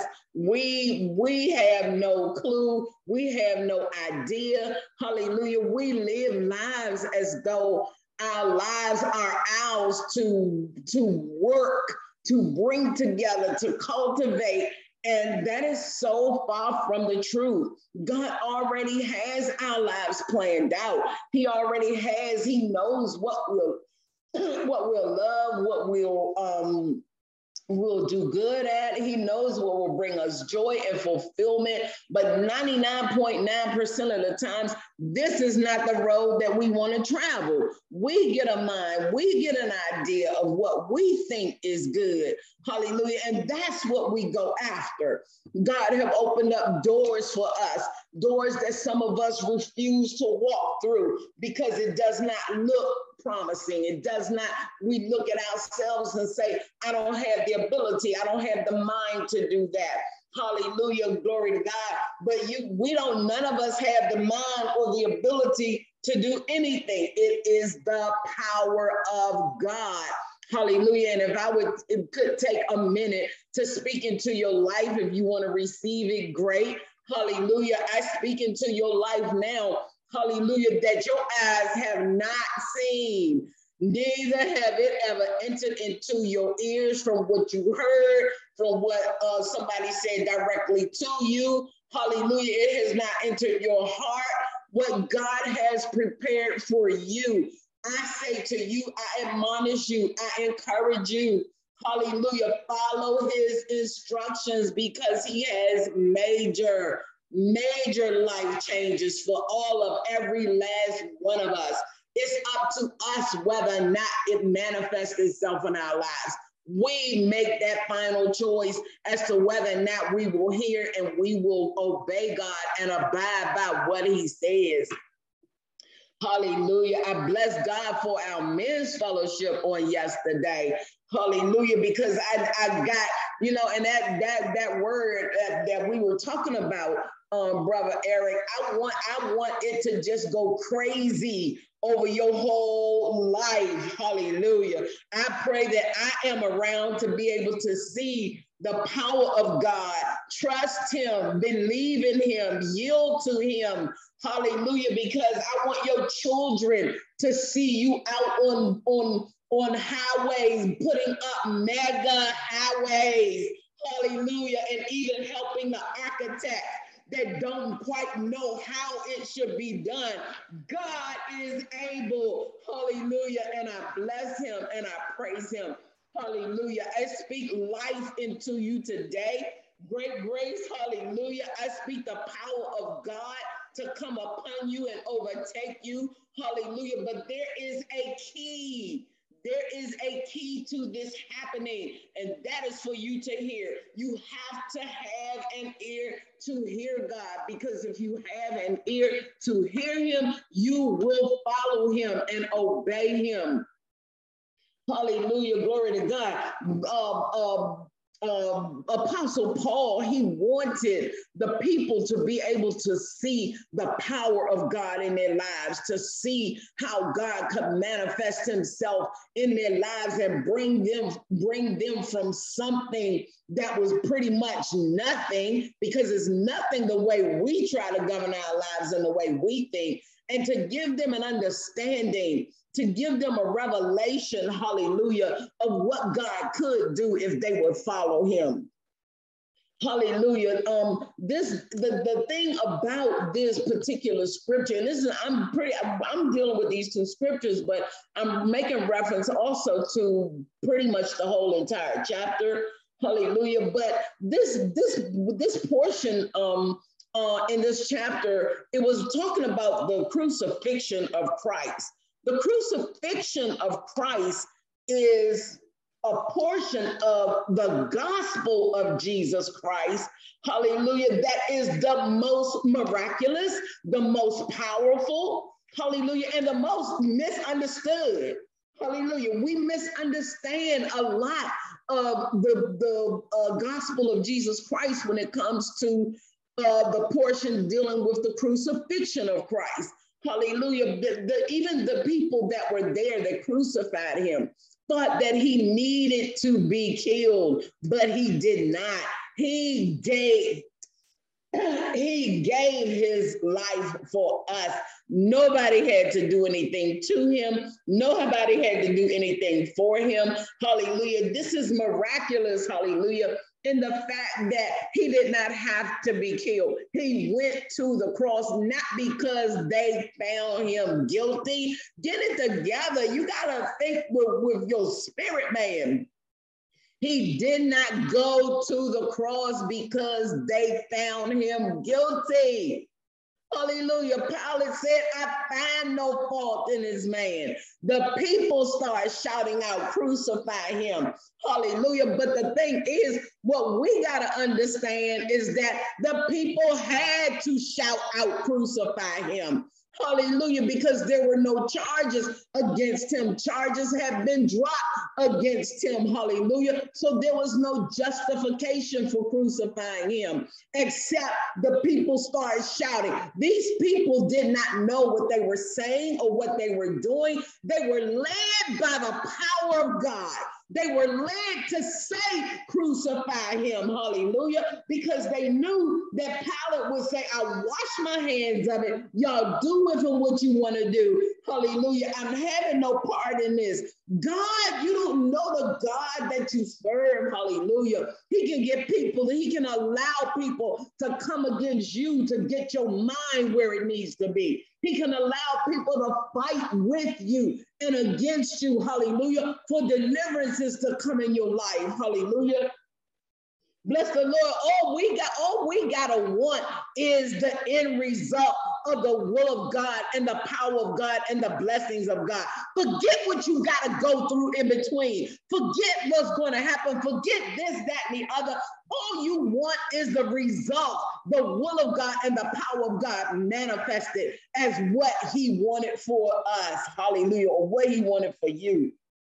We, we have no clue. We have no idea. Hallelujah. We live lives as though our lives are ours to, to work, to bring together, to cultivate. And that is so far from the truth. God already has our lives planned out. He already has, he knows what we'll what we'll love, what we'll um, we'll do good at. He knows what will bring us joy and fulfillment. But ninety-nine point nine percent of the times, this is not the road that we want to travel. We get a mind, we get an idea of what we think is good. Hallelujah. And that's what we go after. God have opened up doors for us, doors that some of us refuse to walk through because it does not look promising. It does not, we look at ourselves and say, I don't have the ability. I don't have the mind to do that. Hallelujah. Glory to God. But you, we don't, none of us have the mind or the ability to do anything. It is the power of God. Hallelujah. And if I would, it could take a minute to speak into your life. If you want to receive it, great. Hallelujah. I speak into your life now. Hallelujah, that your eyes have not seen, neither have it ever entered into your ears from what you heard, from what uh, somebody said directly to you. Hallelujah, it has not entered your heart what God has prepared for you. I say to you, I admonish you, I encourage you. Hallelujah, follow his instructions because he has major major life changes for all of every last one of us. It's up to us whether or not it manifests itself in our lives. We make that final choice as to whether or not we will hear and we will obey God and abide by what he says. Hallelujah. I bless God for our men's fellowship on yesterday. Hallelujah. Because I, I got, you know, and that that that word that, that we were talking about, um, Brother Eric, I want I want it to just go crazy over your whole life. Hallelujah. I pray that I am around to be able to see the power of God, trust him, believe in him, yield to him. Hallelujah. Because I want your children to see you out on, on, on highways, putting up mega highways. Hallelujah. And even helping the architect that don't quite know how it should be done. God is able. Hallelujah. And I bless him and I praise him. Hallelujah. I speak life into you today. Great grace. Hallelujah. I speak the power of God to come upon you and overtake you. Hallelujah. But there is a key. There is a key to this happening, and that is for you to hear. You have to have an ear to hear God, because if you have an ear to hear him, you will follow him and obey him. Hallelujah. Glory to God. Uh, uh, uh, Apostle Paul, he wanted the people to be able to see the power of God in their lives, to see how God could manifest himself in their lives and bring them, bring them from something that was pretty much nothing, because it's nothing the way we try to govern our lives and the way we think. and to give them an understanding, to give them a revelation, hallelujah, of what God could do if they would follow him. Hallelujah. Um, this the, the thing about this particular scripture, and this is I'm pretty I'm dealing with these two scriptures, but I'm making reference also to pretty much the whole entire chapter. Hallelujah. But this this this portion um uh in this chapter, it was talking about the crucifixion of Christ. The crucifixion of Christ is a portion of the gospel of Jesus Christ, hallelujah, that is the most miraculous, the most powerful, hallelujah, and the most misunderstood. Hallelujah. We misunderstand a lot of the, the uh, gospel of Jesus Christ when it comes to uh, the portion dealing with the crucifixion of Christ. Hallelujah. The, the, even the people that were there that crucified him thought that he needed to be killed, but he did not. He gave, he gave his life for us. Nobody had to do anything to him. Nobody had to do anything for him. Hallelujah. This is miraculous. Hallelujah. In the fact that he did not have to be killed. He went to the cross, not because they found him guilty. Get it together. You got to think with, with your spirit, man. He did not go to the cross because they found him guilty. Hallelujah. Pilate said, I find no fault in this man. The people start shouting out, crucify him. Hallelujah. But the thing is, what we got to understand is that the people had to shout out, crucify him. Hallelujah, because there were no charges against him. Charges have been dropped against him. Hallelujah. So there was no justification for crucifying him, except the people started shouting. These people did not know what they were saying or what they were doing. They were led by the power of God. They were led to say, crucify him, hallelujah, because they knew that Pilate would say, I wash my hands of it. Y'all do with him what you want to do. Hallelujah. I'm having no part in this. God, you don't know the God that you serve. Hallelujah. He can get people, he can allow people to come against you to get your mind where it needs to be. He can allow people to fight with you and against you, hallelujah, for deliverances to come in your life, hallelujah. Bless the Lord. All we got, all we gotta want is the end result of the will of God and the power of God and the blessings of God. Forget what you gotta go through in between. Forget what's going to happen. Forget this, that, and the other. All you want is the result, the will of God and the power of God manifested as what he wanted for us. Hallelujah. Or what he wanted for you.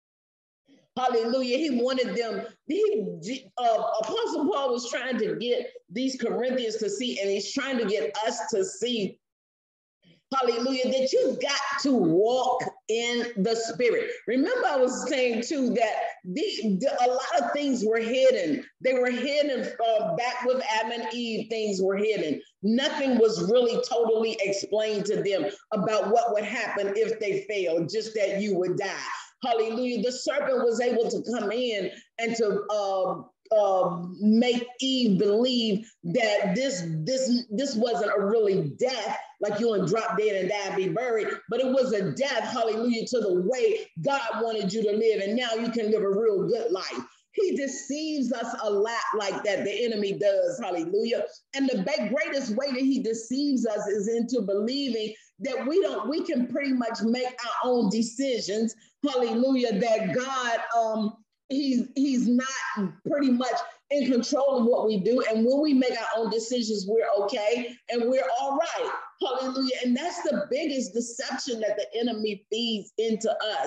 Hallelujah. He wanted them. He, uh, Apostle Paul was trying to get these Corinthians to see, and he's trying to get us to see, hallelujah, that you've got to walk in the spirit. Remember, I was saying too that the, the, a lot of things were hidden. They were hidden uh, back with Adam and Eve. Things were hidden. Nothing was really totally explained to them about what would happen if they failed, just that you would die. Hallelujah. The serpent was able to come in and to uh, uh, make Eve believe that this, this, this wasn't a really death, like you would drop dead and die and be buried, but it was a death, hallelujah, to the way God wanted you to live. And now you can live a real good life. He deceives us a lot like that. The enemy does, hallelujah. And the greatest way that he deceives us is into believing that we don't, we can pretty much make our own decisions, hallelujah, that God, um, he's, he's not pretty much in control of what we do. And when we make our own decisions, we're okay and we're all right, hallelujah. And that's the biggest deception that the enemy feeds into us.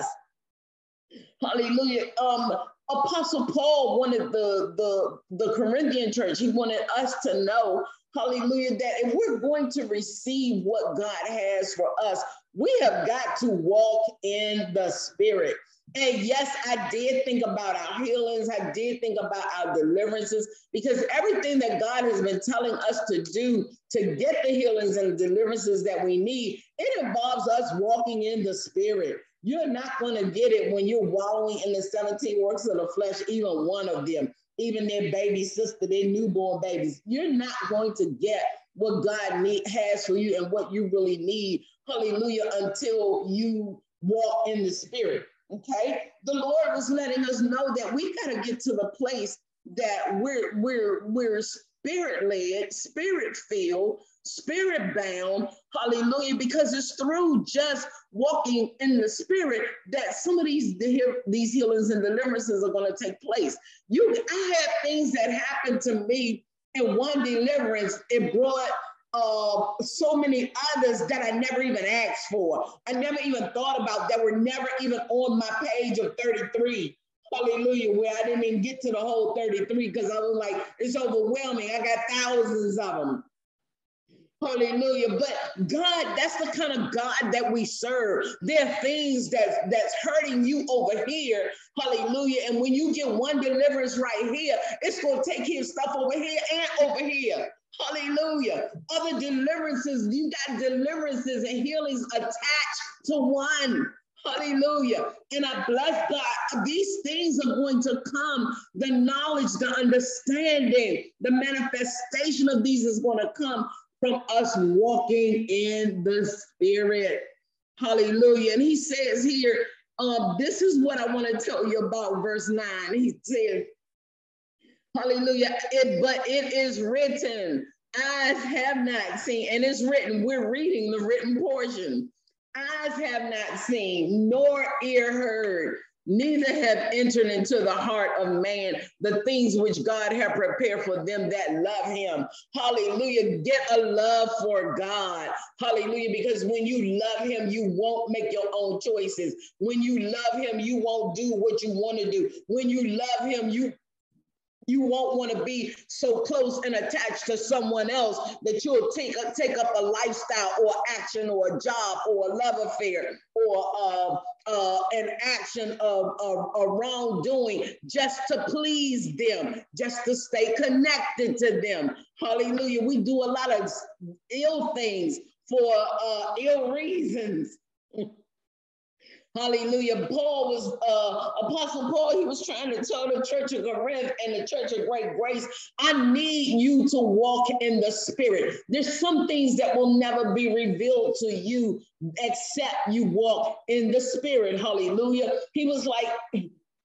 Hallelujah. Um, Apostle Paul wanted the, the, the Corinthian church, he wanted us to know, hallelujah, that if we're going to receive what God has for us, we have got to walk in the spirit. And yes, I did think about our healings. I did think about our deliverances, because everything that God has been telling us to do to get the healings and deliverances that we need It involves us walking in the spirit. You're not going to get it when you're wallowing in the seventeen works of the flesh, even one of them, even their baby sister, their newborn babies. You're not going to get what God need, has for you and what you really need, hallelujah, until you walk in the spirit, okay? The Lord was letting us know that we got to get to the place that we're, we're, we're spirit-led, spirit-filled, spirit-bound, hallelujah, because it's through just walking in the spirit that some of these, these healings and deliverances are going to take place. You, I had things that happened to me in one deliverance. It brought uh, so many others that I never even asked for. I never even thought about, that were never even on my page of thirty-three. Hallelujah, where I didn't even get to the whole thirty-three because I was like, it's overwhelming. I got thousands of them. Hallelujah. But God, that's the kind of God that we serve. There are things that's, that's hurting you over here. Hallelujah. And when you get one deliverance right here, it's going to take his stuff over here and over here. Hallelujah. Other deliverances, you got deliverances and healings attached to one. Hallelujah. And I bless God. These things are going to come. The knowledge, the understanding, the manifestation of these is going to come from us walking in the spirit. Hallelujah. And he says here, um, this is what I want to tell you about verse nine. He said, hallelujah, it, but it is written, eyes have not seen, and it's written, we're reading the written portion. Eyes have not seen, nor ear heard, neither have entered into the heart of man the things which God have prepared for them that love him. Hallelujah. Get a love for God. Hallelujah. Because when you love him, you won't make your own choices. When you love him, you won't do what you want to do. When you love him, you You won't want to be so close and attached to someone else that you'll take, take up a lifestyle or action or a job or a love affair or uh, uh, an action of, of, of wrongdoing just to please them, just to stay connected to them. Hallelujah. We do a lot of ill things for uh, ill reasons. Hallelujah. Paul was, uh, Apostle Paul, he was trying to tell the church of Corinth and the church of Great Grace, I need you to walk in the spirit. There's some things that will never be revealed to you except you walk in the spirit. Hallelujah. He was like,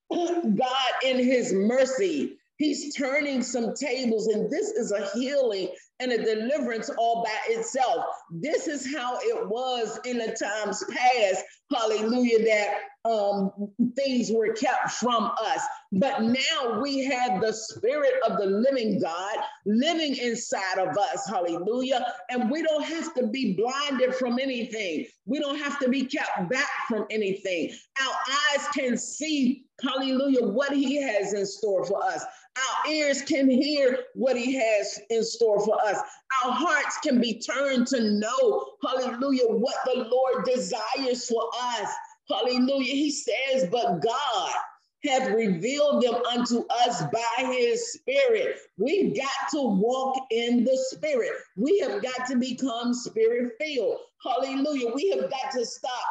God in his mercy, he's turning some tables, and this is a healing and a deliverance all by itself. This is how it was in the times past, hallelujah, that um, things were kept from us. But now we have the spirit of the living God living inside of us, hallelujah. And we don't have to be blinded from anything. We don't have to be kept back from anything. Our eyes can see, hallelujah, what he has in store for us. Our ears can hear what he has in store for us. Our hearts can be turned to know, hallelujah, what the Lord desires for us. Hallelujah. He says, but God hath revealed them unto us by his spirit. We've got to walk in the spirit. We have got to become spirit filled. Hallelujah. We have got to stop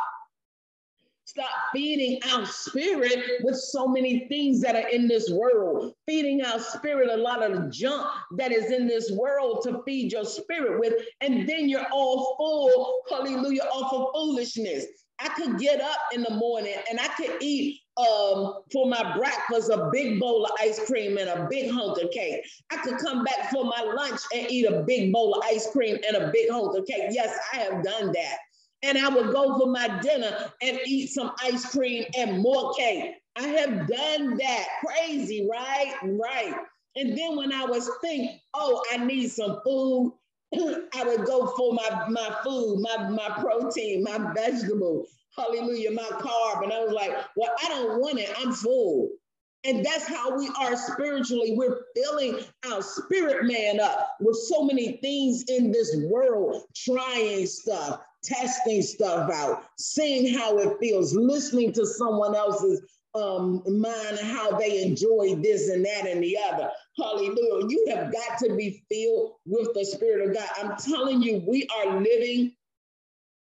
Stop feeding our spirit with so many things that are in this world. Feeding our spirit a lot of the junk that is in this world to feed your spirit with. And then you're all full, hallelujah, off of foolishness. I could get up in the morning and I could eat um, for my breakfast a big bowl of ice cream and a big hunk of cake. I could come back for my lunch and eat a big bowl of ice cream and a big hunk of cake. Yes, I have done that. And I would go for my dinner and eat some ice cream and more cake. I have done that. Crazy, right? Right. And then when I was thinking, oh, I need some food, I would go for my, my food, my, my protein, my vegetable, hallelujah, my carb. And I was like, well, I don't want it. I'm full. And that's how we are spiritually. We're filling our spirit man up with so many things in this world, trying stuff, testing stuff out, seeing how it feels, listening to someone else's um, mind, how they enjoy this and that and the other. Hallelujah. You have got to be filled with the Spirit of God. I'm telling you, we are living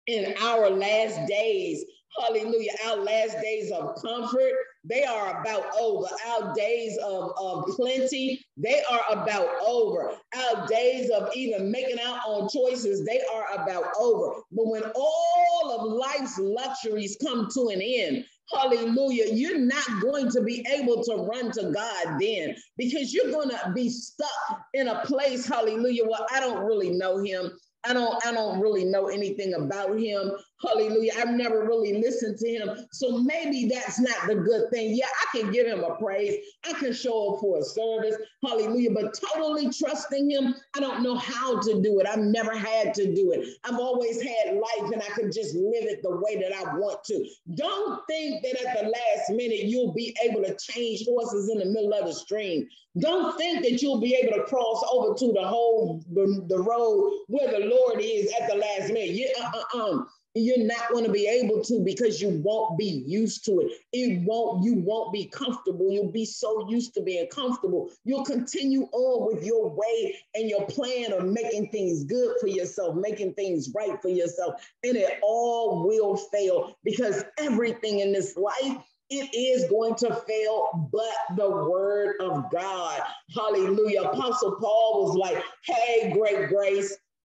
in our last days. Hallelujah. Our last days of comfort, they are about over. Our days of, of plenty, they are about over. Our days of even making our own choices, they are about over. But when all of life's luxuries come to an end, hallelujah, you're not going to be able to run to God then, because you're going to be stuck in a place, hallelujah, well, I don't really know him. I don't, I don't really know anything about him. Hallelujah. I've never really listened to him. So maybe that's not the good thing. Yeah, I can give him a praise. I can show up for a service. Hallelujah. But totally trusting him, I don't know how to do it. I've never had to do it. I've always had life and I could just live it the way that I want to. Don't think that at the last minute you'll be able to change horses in the middle of the stream. Don't think that you'll be able to cross over to the whole the, the road where the Lord is at the last minute. You, uh-uh-uh. You're not going to be able to, because you won't be used to it. It won't, you won't be comfortable. You'll be so used to being comfortable. You'll continue on with your way and your plan of making things good for yourself, making things right for yourself. And it all will fail, because everything in this life, it is going to fail, but the word of God. Hallelujah. Apostle Paul was like, hey, great grace,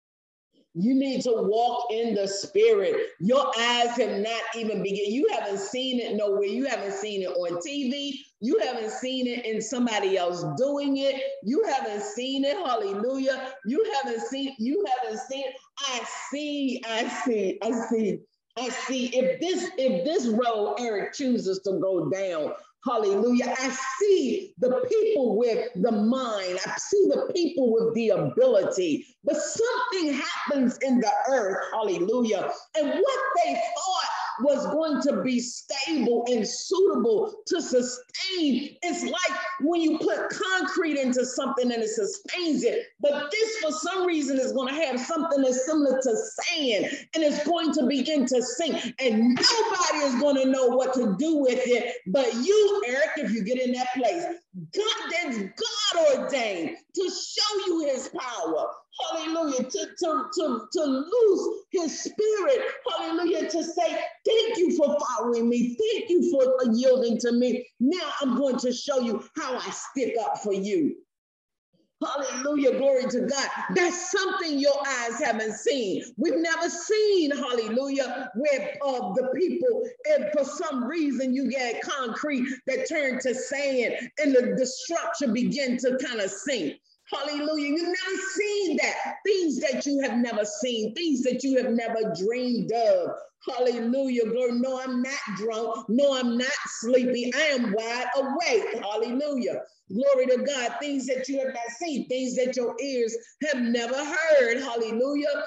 you need to walk in the spirit. Your eyes have not even begun. You haven't seen it nowhere. You haven't seen it on T V. You haven't seen it in somebody else doing it. You haven't seen it. Hallelujah. You haven't seen, you haven't seen it. I see, I see, I see, I see. If this, if this road Eric chooses to go down, hallelujah, I see the people with the mind. I see the people with the ability. But something happens in the earth, hallelujah. And what they thought was going to be stable and suitable to sustain, it's like when you put concrete into something and it sustains it. But this, for some reason, is going to have something that's similar to sand, and it's going to begin to sink. And nobody is going to know what to do with it but you, Eric, if you get in that place. God, that's God ordained to show you his power. Hallelujah. To, to, to, to lose his spirit. Hallelujah. To say, thank you for following me. Thank you for yielding to me. Now I'm going to show you how I stick up for you. Hallelujah, glory to God. That's something your eyes haven't seen. We've never seen, hallelujah, where uh, the people, and for some reason you get concrete that turned to sand and the, the structure begin to kind of sink. Hallelujah. You've never seen that. Things that you have never seen, things that you have never dreamed of. Hallelujah. Glory. No, I'm not drunk. No, I'm not sleepy. I am wide awake. Hallelujah. Glory to God. Things that you have not seen, things that your ears have never heard. Hallelujah.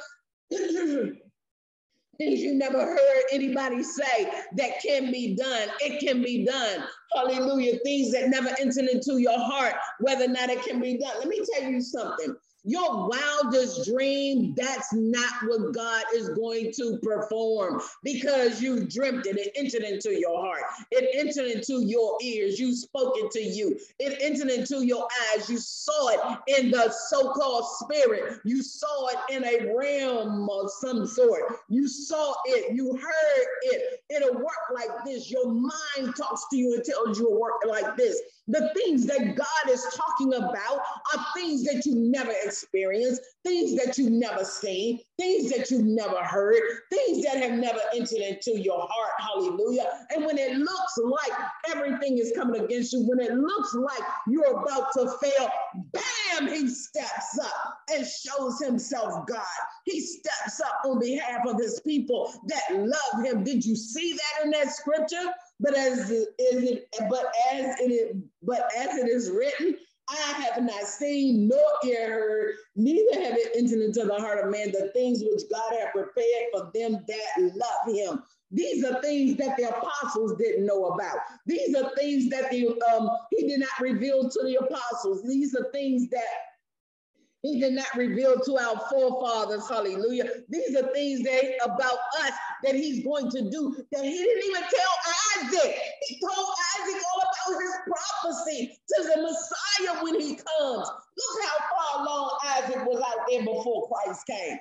Things you never heard anybody say that can be done. It can be done. Hallelujah. Things that never entered into your heart, whether or not it can be done. Let me tell you something. Your wildest dream, that's not what God is going to perform, because you dreamt it. It entered into your heart. It entered into your ears. You spoke it to you. It entered into your eyes. You saw it in the so-called spirit. You saw it in a realm of some sort. You saw it. You heard it. It'll work like this. Your mind talks to you and tells you it'll work like this. The things that God is talking about are things that you never experienced, things that you've never seen, things that you've never heard, things that have never entered into your heart. Hallelujah. And when it looks like everything is coming against you, when it looks like you're about to fail, bam, he steps up and shows himself God. He steps up on behalf of his people that love him. Did you see that in that scripture? But as it is it, but as it is, but as it is written, I have not seen nor ear heard, neither have it entered into the heart of man the things which God hath prepared for them that love him. These are things that the apostles didn't know about. These are things that the um he did not reveal to the apostles. These are things that he did not reveal to our forefathers. Hallelujah. These are things that about us that he's going to do that he didn't even tell Isaac. He told Isaac all about his prophecy to the Messiah when he comes. Look how far along Isaac was out there before Christ came.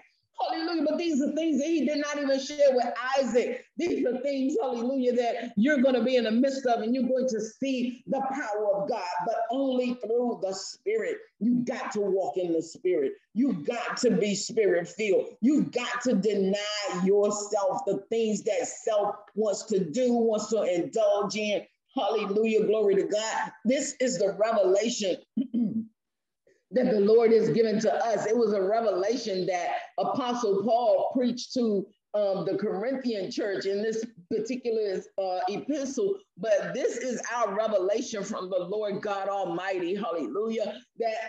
Hallelujah. But these are things that he did not even share with Isaac. These are things, hallelujah, that you're going to be in the midst of, and you're going to see the power of God, but only through the Spirit. You got to walk in the Spirit. You've got to be Spirit filled. You've got to deny yourself the things that self wants to do, wants to indulge in. Hallelujah. Glory to God. This is the revelation that the Lord has given to us. It was a revelation that Apostle Paul preached to um, the Corinthian church in this particular uh, epistle, but this is our revelation from the Lord God Almighty, hallelujah, that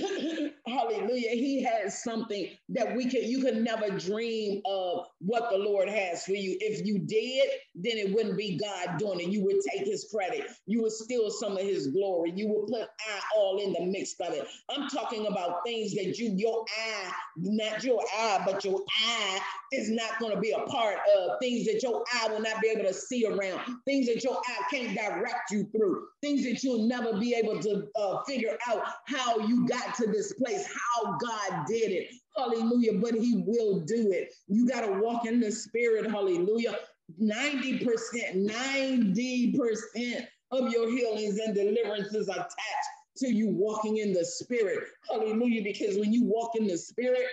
hallelujah, he has something that we can, you could never dream of what the Lord has for you. If you did, then it wouldn't be God doing it. You would take his credit. You would steal some of his glory. You would put I all in the mix of it. I'm talking about things that you, your eye, not your eye, but your eye is not going to be a part of, things that your eye will not be able to see around, things that your eye can't direct you through, things that you'll never be able to uh, figure out how you got to this place, how God did it. Hallelujah. But he will do it. You got to walk in the Spirit. Hallelujah. ninety percent, ninety percent of your healings and deliverances are attached to you walking in the Spirit. Hallelujah. Because when you walk in the Spirit,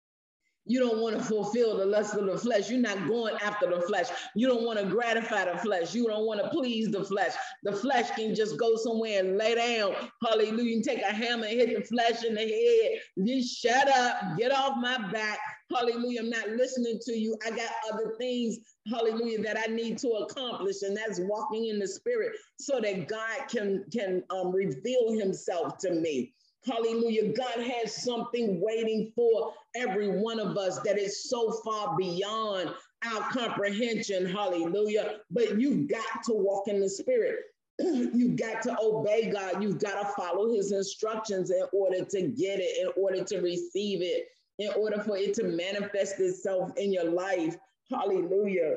you don't want to fulfill the lust of the flesh. You're not going after the flesh. You don't want to gratify the flesh. You don't want to please the flesh. The flesh can just go somewhere and lay down. Hallelujah. And take a hammer and hit the flesh in the head. Just shut up. Get off my back. Hallelujah. I'm not listening to you. I got other things, hallelujah, that I need to accomplish. And that's walking in the Spirit so that God can, can um, reveal himself to me. Hallelujah. God has something waiting for every one of us that is so far beyond our comprehension. Hallelujah. But you've got to walk in the Spirit. You've got to obey God. You've got to follow his instructions in order to get it, in order to receive it, in order for it to manifest itself in your life. Hallelujah.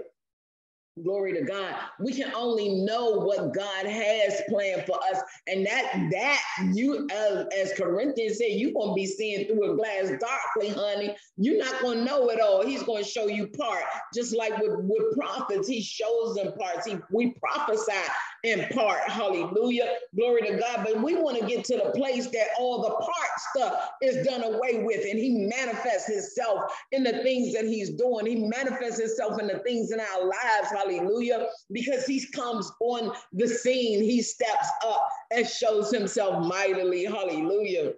Glory to God. We can only know what God has planned for us. And that, that you, uh, as Corinthians said, you're going to be seeing through a glass darkly, honey. You're not going to know it all. He's going to show you part. Just like with, with prophets, he shows them parts. He, we prophesy in part. Hallelujah. Glory to God. But we want to get to the place that all the part stuff is done away with. And he manifests himself in the things that he's doing. He manifests himself in the things in our lives. Hallelujah. Because he comes on the scene. He steps up and shows himself mightily. Hallelujah.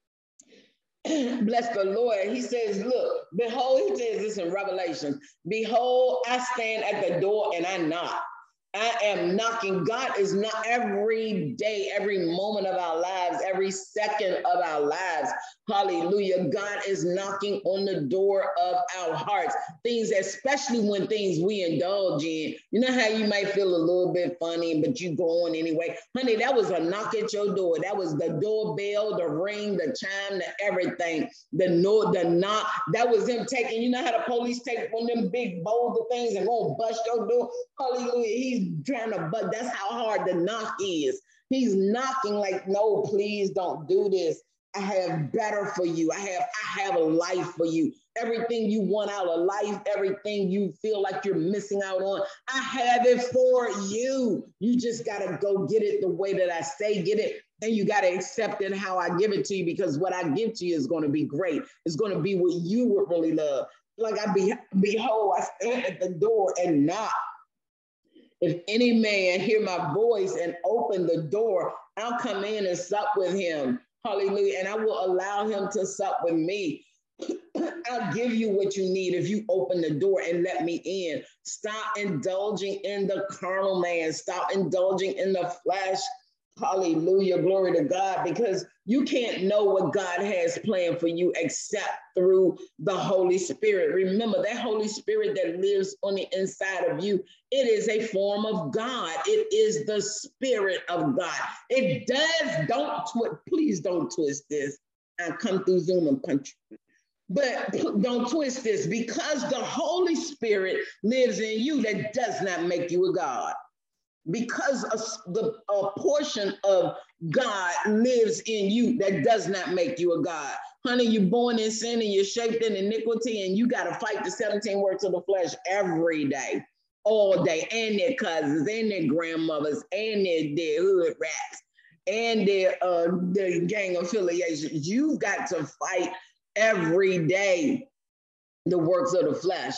Bless the Lord. He says, look, behold, he says this in Revelation. Behold, I stand at the door and I knock. I am knocking. God is not every day, every moment of our lives, every second of our lives. Hallelujah. God is knocking on the door of our hearts. Things, especially when things we indulge in. You know how you might feel a little bit funny, but you go on anyway. Honey, that was a knock at your door. That was the doorbell, the ring, the chime, the everything. The no, the knock. That was him taking, you know how the police take one of them big boulder things and go bust your door? Hallelujah. He's trying to, but that's how hard the knock is. He's knocking like, no, please don't do this. I have better for you. I have, I have a life for you. Everything you want out of life, everything you feel like you're missing out on, I have it for you. You just got to go get it the way that I say get it. And you got to accept it how I give it to you, because what I give to you is going to be great. It's going to be what you would really love. Like I be, behold, I stand at the door and knock. If any man hear my voice and open the door, I'll come in and sup with him. Hallelujah. And I will allow him to sup with me. I'll give you what you need if you open the door and let me in. Stop indulging in the carnal man. Stop indulging in the flesh. Hallelujah. Glory to God. Because you can't know what God has planned for you except through the Holy Spirit. Remember, that Holy Spirit that lives on the inside of you, it is a form of God. It is the Spirit of God. It does, don't, twi- please don't twist this. I'll come through Zoom and punch you. But don't twist this. Because the Holy Spirit lives in you, that does not make you a God. Because a, the, a portion of God lives in you, that does not make you a God. Honey, you're born in sin and you're shaped in iniquity, and you got to fight the seventeen works of the flesh every day, all day, and their cousins, and their grandmothers, and their, their hood rats, and their, uh, their gang affiliations. You've got to fight every day the works of the flesh.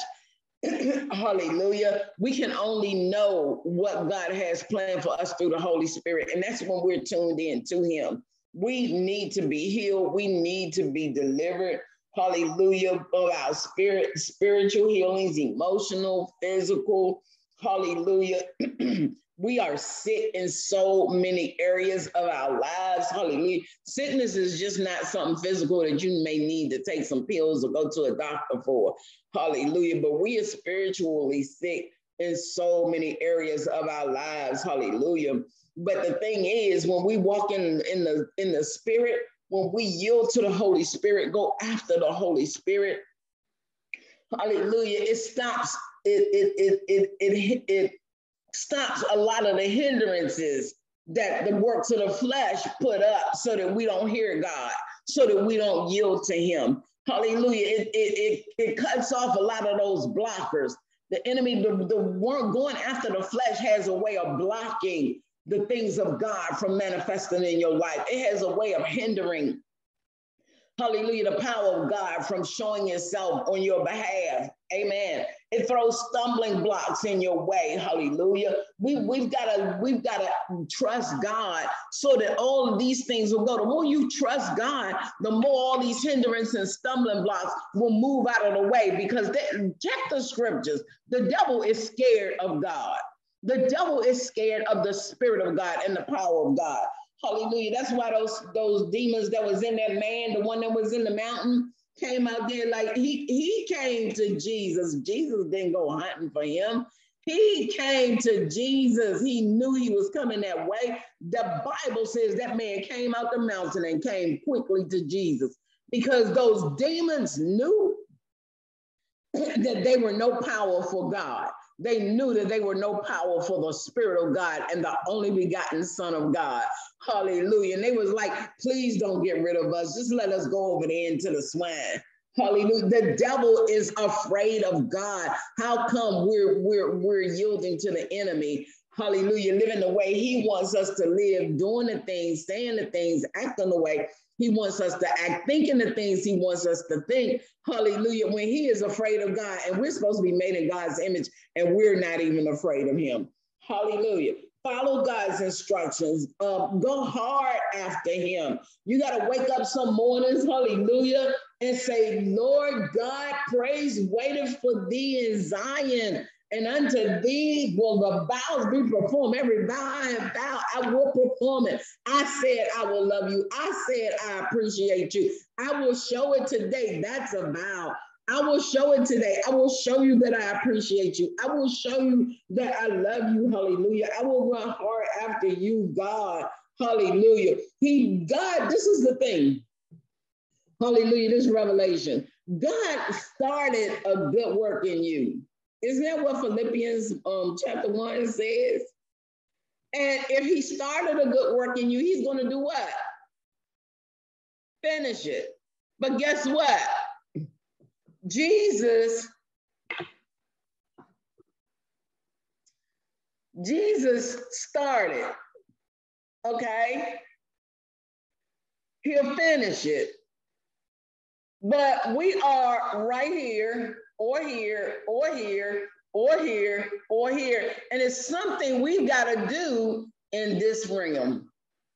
Hallelujah. We can only know what God has planned for us through the Holy Spirit, and that's when we're tuned in to him. We need to be healed. We need to be delivered. Hallelujah. Of our spirit, spiritual healings, emotional, physical. Hallelujah. We are sick in so many areas of our lives. Hallelujah. Sickness is just not something physical that you may need to take some pills or go to a doctor for. Hallelujah. But we are spiritually sick in so many areas of our lives. Hallelujah. But the thing is, when we walk in, in the in the spirit, when we yield to the Holy Spirit, go after the Holy Spirit, hallelujah, it stops, it it it it it, it stops a lot of the hindrances that the works of the flesh put up so that we don't hear God, so that we don't yield to him. Hallelujah. It, it, it, it cuts off a lot of those blockers. The enemy, the, the one going after the flesh has a way of blocking the things of God from manifesting in your life. It has a way of hindering, hallelujah, the power of God from showing itself on your behalf. Amen. It throws stumbling blocks in your way. Hallelujah. We, we've got to we've got to trust God so that all of these things will go. The more you trust God, the more all these hindrances and stumbling blocks will move out of the way, because they, check the scriptures. The devil is scared of God. The devil is scared of the Spirit of God and the power of God. Hallelujah. That's why those, those demons that was in that man, the one that was in the mountain, came out there like he, he came to Jesus. Jesus didn't go hunting for him. He came to Jesus. He knew he was coming that way. The Bible says that man came out the mountain and came quickly to Jesus, because those demons knew that they were no power for God. They knew that they were no power for the Spirit of God and the only begotten Son of God. Hallelujah. And they was like, please don't get rid of us. Just let us go over there into the swine. Hallelujah. The devil is afraid of God. How come we're, we're, we're yielding to the enemy? Hallelujah. Living the way he wants us to live, doing the things, saying the things, acting the way he wants us to act, thinking the things he wants us to think. Hallelujah. When he is afraid of God, and we're supposed to be made in God's image, and we're not even afraid of him. Hallelujah. Follow God's instructions. Uh, go hard after him. You got to wake up some mornings, hallelujah, and say, Lord God, praise waiteth for thee in Zion. And unto thee will the vows be performed. Every vow I have vowed, I will perform it. I said I will love you. I said I appreciate you. I will show it today. That's a vow. I will show it today. I will show you that I appreciate you. I will show you that I love you. Hallelujah. I will run hard after you, God. Hallelujah. He, God, this is the thing. Hallelujah. This revelation. God started a good work in you. Isn't that what Philippians um, chapter one says? And if he started a good work in you, he's going to do what? Finish it. But guess what? Jesus, Jesus started, okay? He'll finish it. But we are right here, or here, or here, or here, or here. And it's something we've got to do in this realm.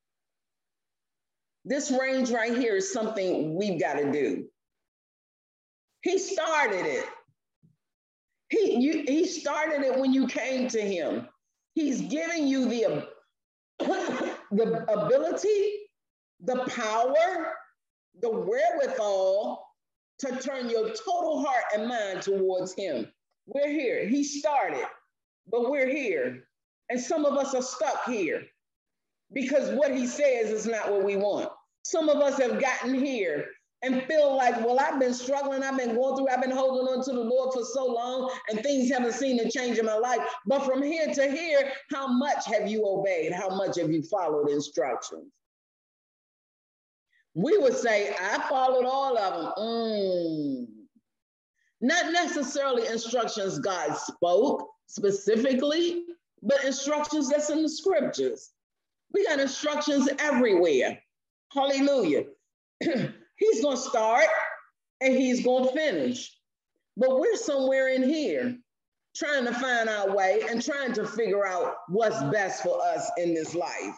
This range right here is something we've got to do. He started it. He, you, he started it when you came to him. He's giving you the, the ability, the power, the wherewithal to turn your total heart and mind towards him. We're here. He started, but we're here. And some of us are stuck here because what he says is not what we want. Some of us have gotten here and feel like, well, I've been struggling, I've been going through, I've been holding on to the Lord for so long, and things haven't seemed to change in my life. But from here to here, how much have you obeyed? How much have you followed instructions? We would say, I followed all of them. Mm. Not necessarily instructions God spoke specifically, but instructions that's in the scriptures. We got instructions everywhere. Hallelujah. He's going to start and he's going to finish. But we're somewhere in here trying to find our way and trying to figure out what's best for us in this life.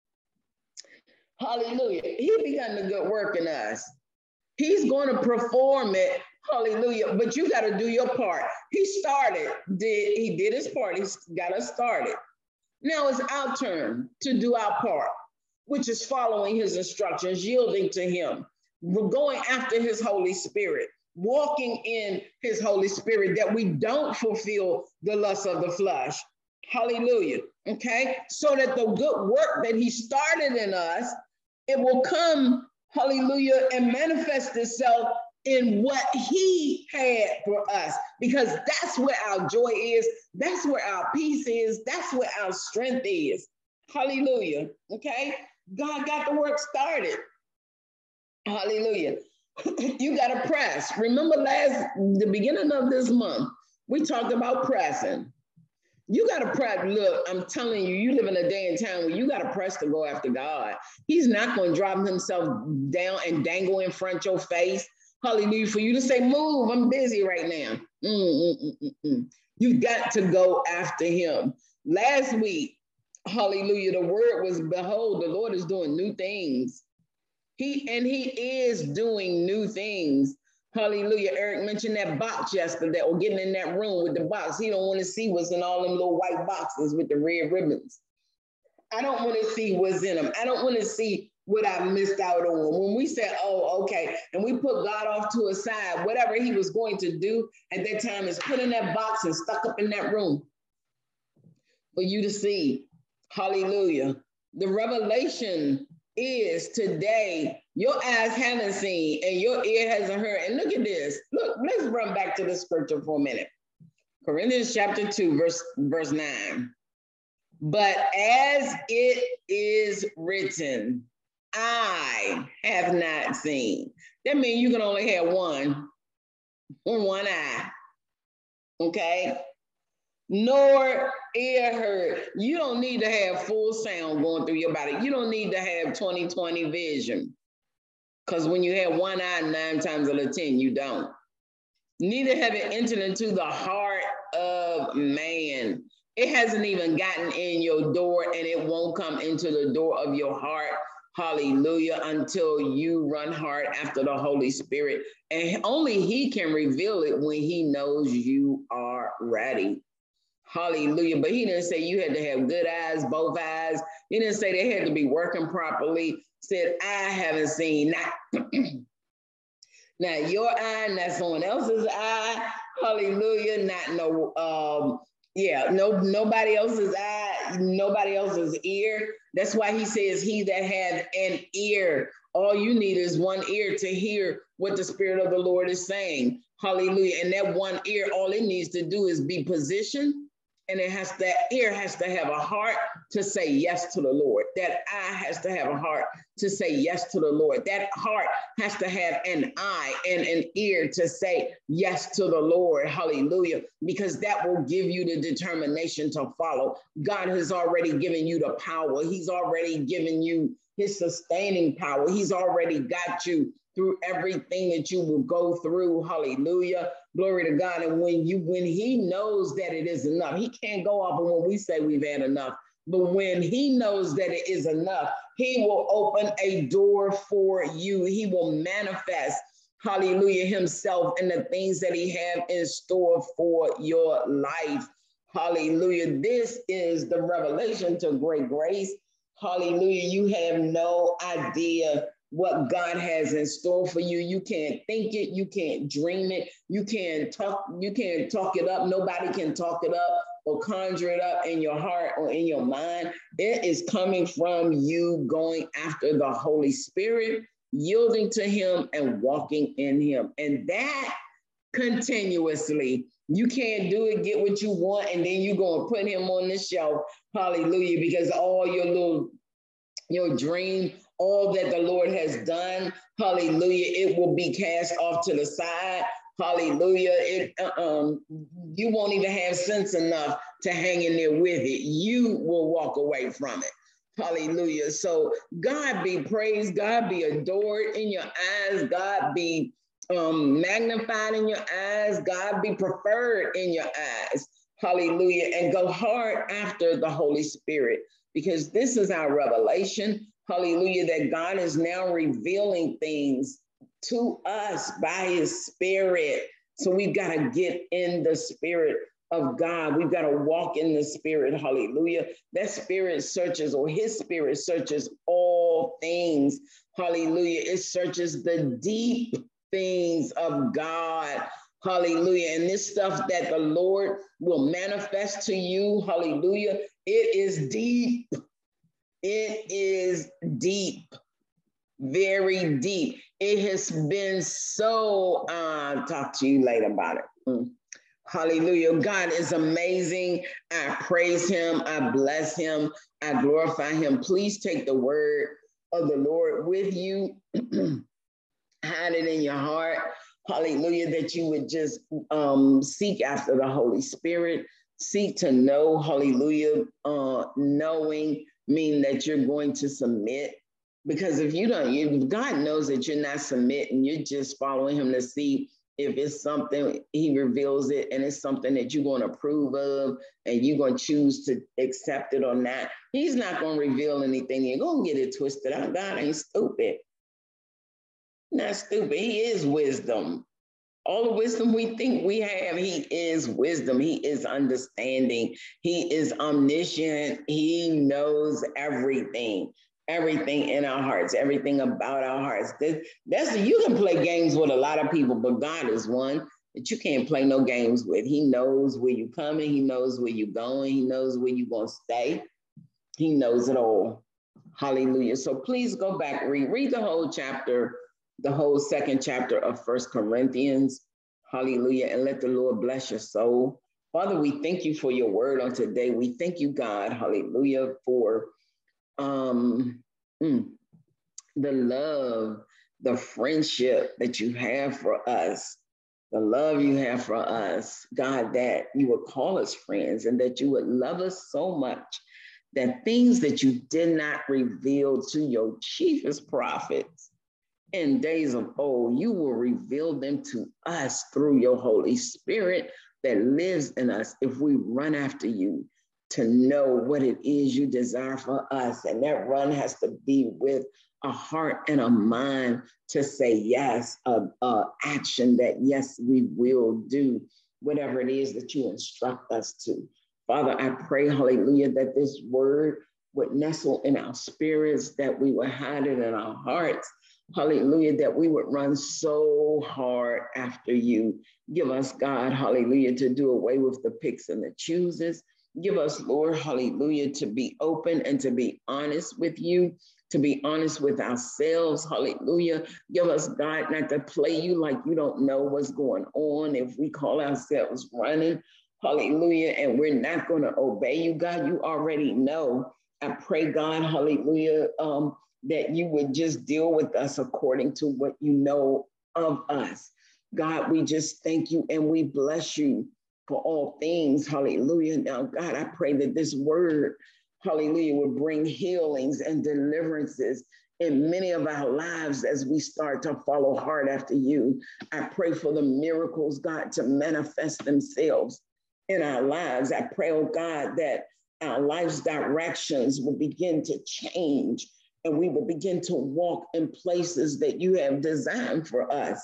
Hallelujah. He began the good work in us. He's going to perform it. Hallelujah. But you got to do your part. He started, did he did his part. He's got us started. Now it's our turn to do our part, which is following his instructions, yielding to him. We're going after his Holy Spirit, walking in his Holy Spirit, that we don't fulfill the lust of the flesh. Hallelujah. Okay. So that the good work that he started in us, it will come, hallelujah, and manifest itself in what he had for us, because that's where our joy is. That's where our peace is. That's where our strength is. Hallelujah. Okay. God got the work started. Hallelujah. You got to press. Remember last, the beginning of this month, we talked about pressing. You got to press. Look, I'm telling you, you live in a day and time where you got to press to go after God. He's not going to drop himself down and dangle in front of your face. Hallelujah. For you to say, move, I'm busy right now. Mm, mm, mm, mm. You've got to go after him. Last week, hallelujah, the word was, behold, the Lord is doing new things. He and he is doing new things. Hallelujah. Eric mentioned that box yesterday, or getting in that room with the box. He don't want to see what's in all them little white boxes with the red ribbons. I don't want to see what's in them. I don't want to see what I missed out on. When we said, oh, okay, and we put God off to a side, whatever he was going to do at that time is put in that box and stuck up in that room for you to see. Hallelujah. The revelation is today, your eyes haven't seen and your ear hasn't heard. And look at this. Look, let's run back to the scripture for a minute. Corinthians chapter two, verse, verse nine. But as it is written, I have not seen. That means you can only have one, one eye. Okay? Nor ear heard. You don't need to have full sound going through your body. You don't need to have twenty twenty vision. Because when you have one eye, nine times out of ten, you don't. Neither have it entered into the heart of man. It hasn't even gotten in your door, and it won't come into the door of your heart. Hallelujah, until you run hard after the Holy Spirit. And only he can reveal it when he knows you are ready. Hallelujah. But he didn't say you had to have good eyes, both eyes. He didn't say they had to be working properly. Said, I haven't seen. Not, not your eye, not someone else's eye. Hallelujah. Not no, um, yeah, no, nobody else's eye, nobody else's ear. That's why he says, he that hath an ear. All you need is one ear to hear what the Spirit of the Lord is saying. Hallelujah. And that one ear, all it needs to do is be positioned. And it has, that ear has to have a heart to say yes to the Lord. That eye has to have a heart to say yes to the Lord. That heart has to have an eye and an ear to say yes to the Lord. Hallelujah. Because that will give you the determination to follow. God has already given you the power. He's already given you his sustaining power. He's already got you through everything that you will go through. Hallelujah. Glory to God. And when you, when he knows that it is enough, he can't go off of when we say we've had enough. But when he knows that it is enough, he will open a door for you. He will manifest, hallelujah, himself and the things that he have in store for your life. Hallelujah. This is the revelation to great grace. Hallelujah. You have no idea what God has in store for you. You can't think it, you can't dream it, you can't talk, you can't talk it up. Nobody can talk it up or conjure it up in your heart or in your mind. It is coming from you going after the Holy Spirit, yielding to him and walking in him. And that continuously. You can't do it, get what you want, and then you're going to put him on the shelf. Hallelujah. Because all your little your dream all that the Lord has done, hallelujah, it will be cast off to the side. Hallelujah. It, um, you won't even have sense enough to hang in there with it. You will walk away from it. Hallelujah. So God be praised. God be adored in your eyes. God be um, magnified in your eyes. God be preferred in your eyes. Hallelujah. And go hard after the Holy Spirit, because this is our revelation. Hallelujah. That God is now revealing things to us by his Spirit. So we've got to get in the Spirit of God. We've got to walk in the Spirit. Hallelujah. That Spirit searches, or his Spirit searches all things. Hallelujah. It searches the deep things of God. Hallelujah. And this stuff that the Lord will manifest to you, hallelujah, it is deep. It is deep. Very deep. It has been so, uh, I'll talk to you later about it. Mm. Hallelujah. God is amazing. I praise him. I bless him. I glorify him. Please take the word of the Lord with you. Hide it in your heart. Hallelujah. That you would just um, seek after the Holy Spirit. Seek to know. Hallelujah. Uh, knowing mean that you're going to submit. Because if you don't, if God knows that you're not submitting, you're just following him to see if it's something, he reveals it, and it's something that you're going to approve of, and you're going to choose to accept it or not. He's not going to reveal anything. You're going to get it twisted out. God ain't stupid. Not stupid. He is wisdom. All the wisdom we think we have, he is wisdom. He is understanding. He is omniscient. He knows everything. Everything in our hearts, everything about our hearts. This, that's you can play games with a lot of people, but God is one that you can't play no games with. He knows where you're coming. He knows where you're going. He knows where you're going to stay. He knows it all. Hallelujah. So please go back, read, read the whole chapter, the whole second chapter of First Corinthians. Hallelujah. And let the Lord bless your soul. Father, we thank you for your word on today. We thank you, God. Hallelujah. For Um, mm, the love, the friendship that you have for us, the love you have for us, God, that you would call us friends and that you would love us so much that things that you did not reveal to your chiefest prophets in days of old, you will reveal them to us through your Holy Spirit that lives in us if we run after you, to know what it is you desire for us. And that run has to be with a heart and a mind to say yes, a, a action that yes, we will do whatever it is that you instruct us to. Father, I pray, hallelujah, that this word would nestle in our spirits, that we would hide it in our hearts. Hallelujah, that we would run so hard after you. Give us, God, hallelujah, to do away with the picks and the chooses. Give us, Lord, hallelujah, to be open and to be honest with you, to be honest with ourselves, hallelujah. Give us, God, not to play you like you don't know what's going on. If we call ourselves running, hallelujah, and we're not going to obey you, God, you already know. I pray, God, hallelujah, um, that you would just deal with us according to what you know of us. God, we just thank you and we bless you for all things. Hallelujah. Now, God, I pray that this word, hallelujah, will bring healings and deliverances in many of our lives as we start to follow hard after you. I pray for the miracles, God, to manifest themselves in our lives. I pray, oh God, that our life's directions will begin to change and we will begin to walk in places that you have designed for us.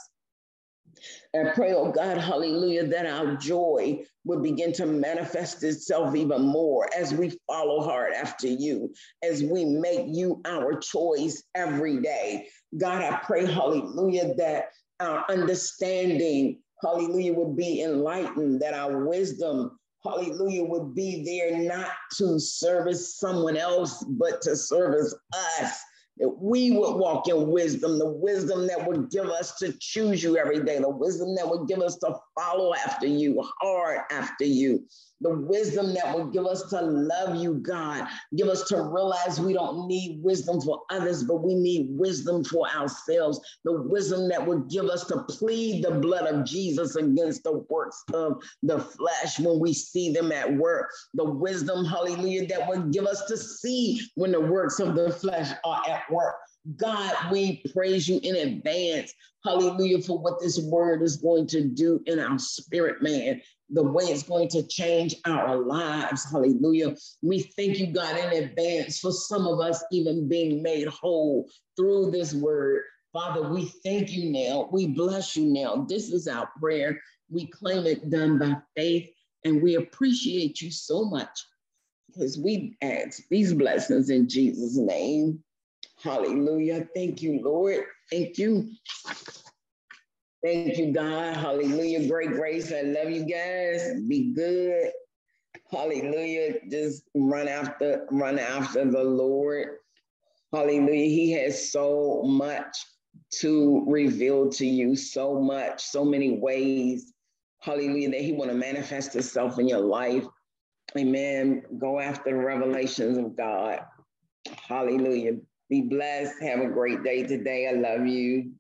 I pray, oh God, hallelujah, that our joy will begin to manifest itself even more as we follow hard after you, as we make you our choice every day. God, I pray, hallelujah, that our understanding, hallelujah, would be enlightened, that our wisdom, hallelujah, would be there not to service someone else, but to service us. that we would walk in wisdom, the wisdom that would give us to choose you every day, the wisdom that would give us to follow after you, hard after you, the wisdom that would give us to love you, God. Give us to realize we don't need wisdom for others, but we need wisdom for ourselves. The wisdom that would give us to plead the blood of Jesus against the works of the flesh when we see them at work. The wisdom, hallelujah, that would give us to see when the works of the flesh are at work. God, we praise you in advance, hallelujah, for what this word is going to do in our spirit, man. The way it's going to change our lives. Hallelujah. We thank you, God, in advance for some of us even being made whole through this word. Father, we thank you now. We bless you now. This is our prayer. We claim it done by faith, and we appreciate you so much because we ask these blessings in Jesus' name. Hallelujah. Thank you, Lord. Thank you. Thank you, God. Hallelujah. Great grace. I love you guys. Be good. Hallelujah. Just run after, run after the Lord. Hallelujah. He has so much to reveal to you, so much, so many ways. Hallelujah. That he want to manifest himself in your life. Amen. Go after the revelations of God. Hallelujah. Be blessed. Have a great day today. I love you.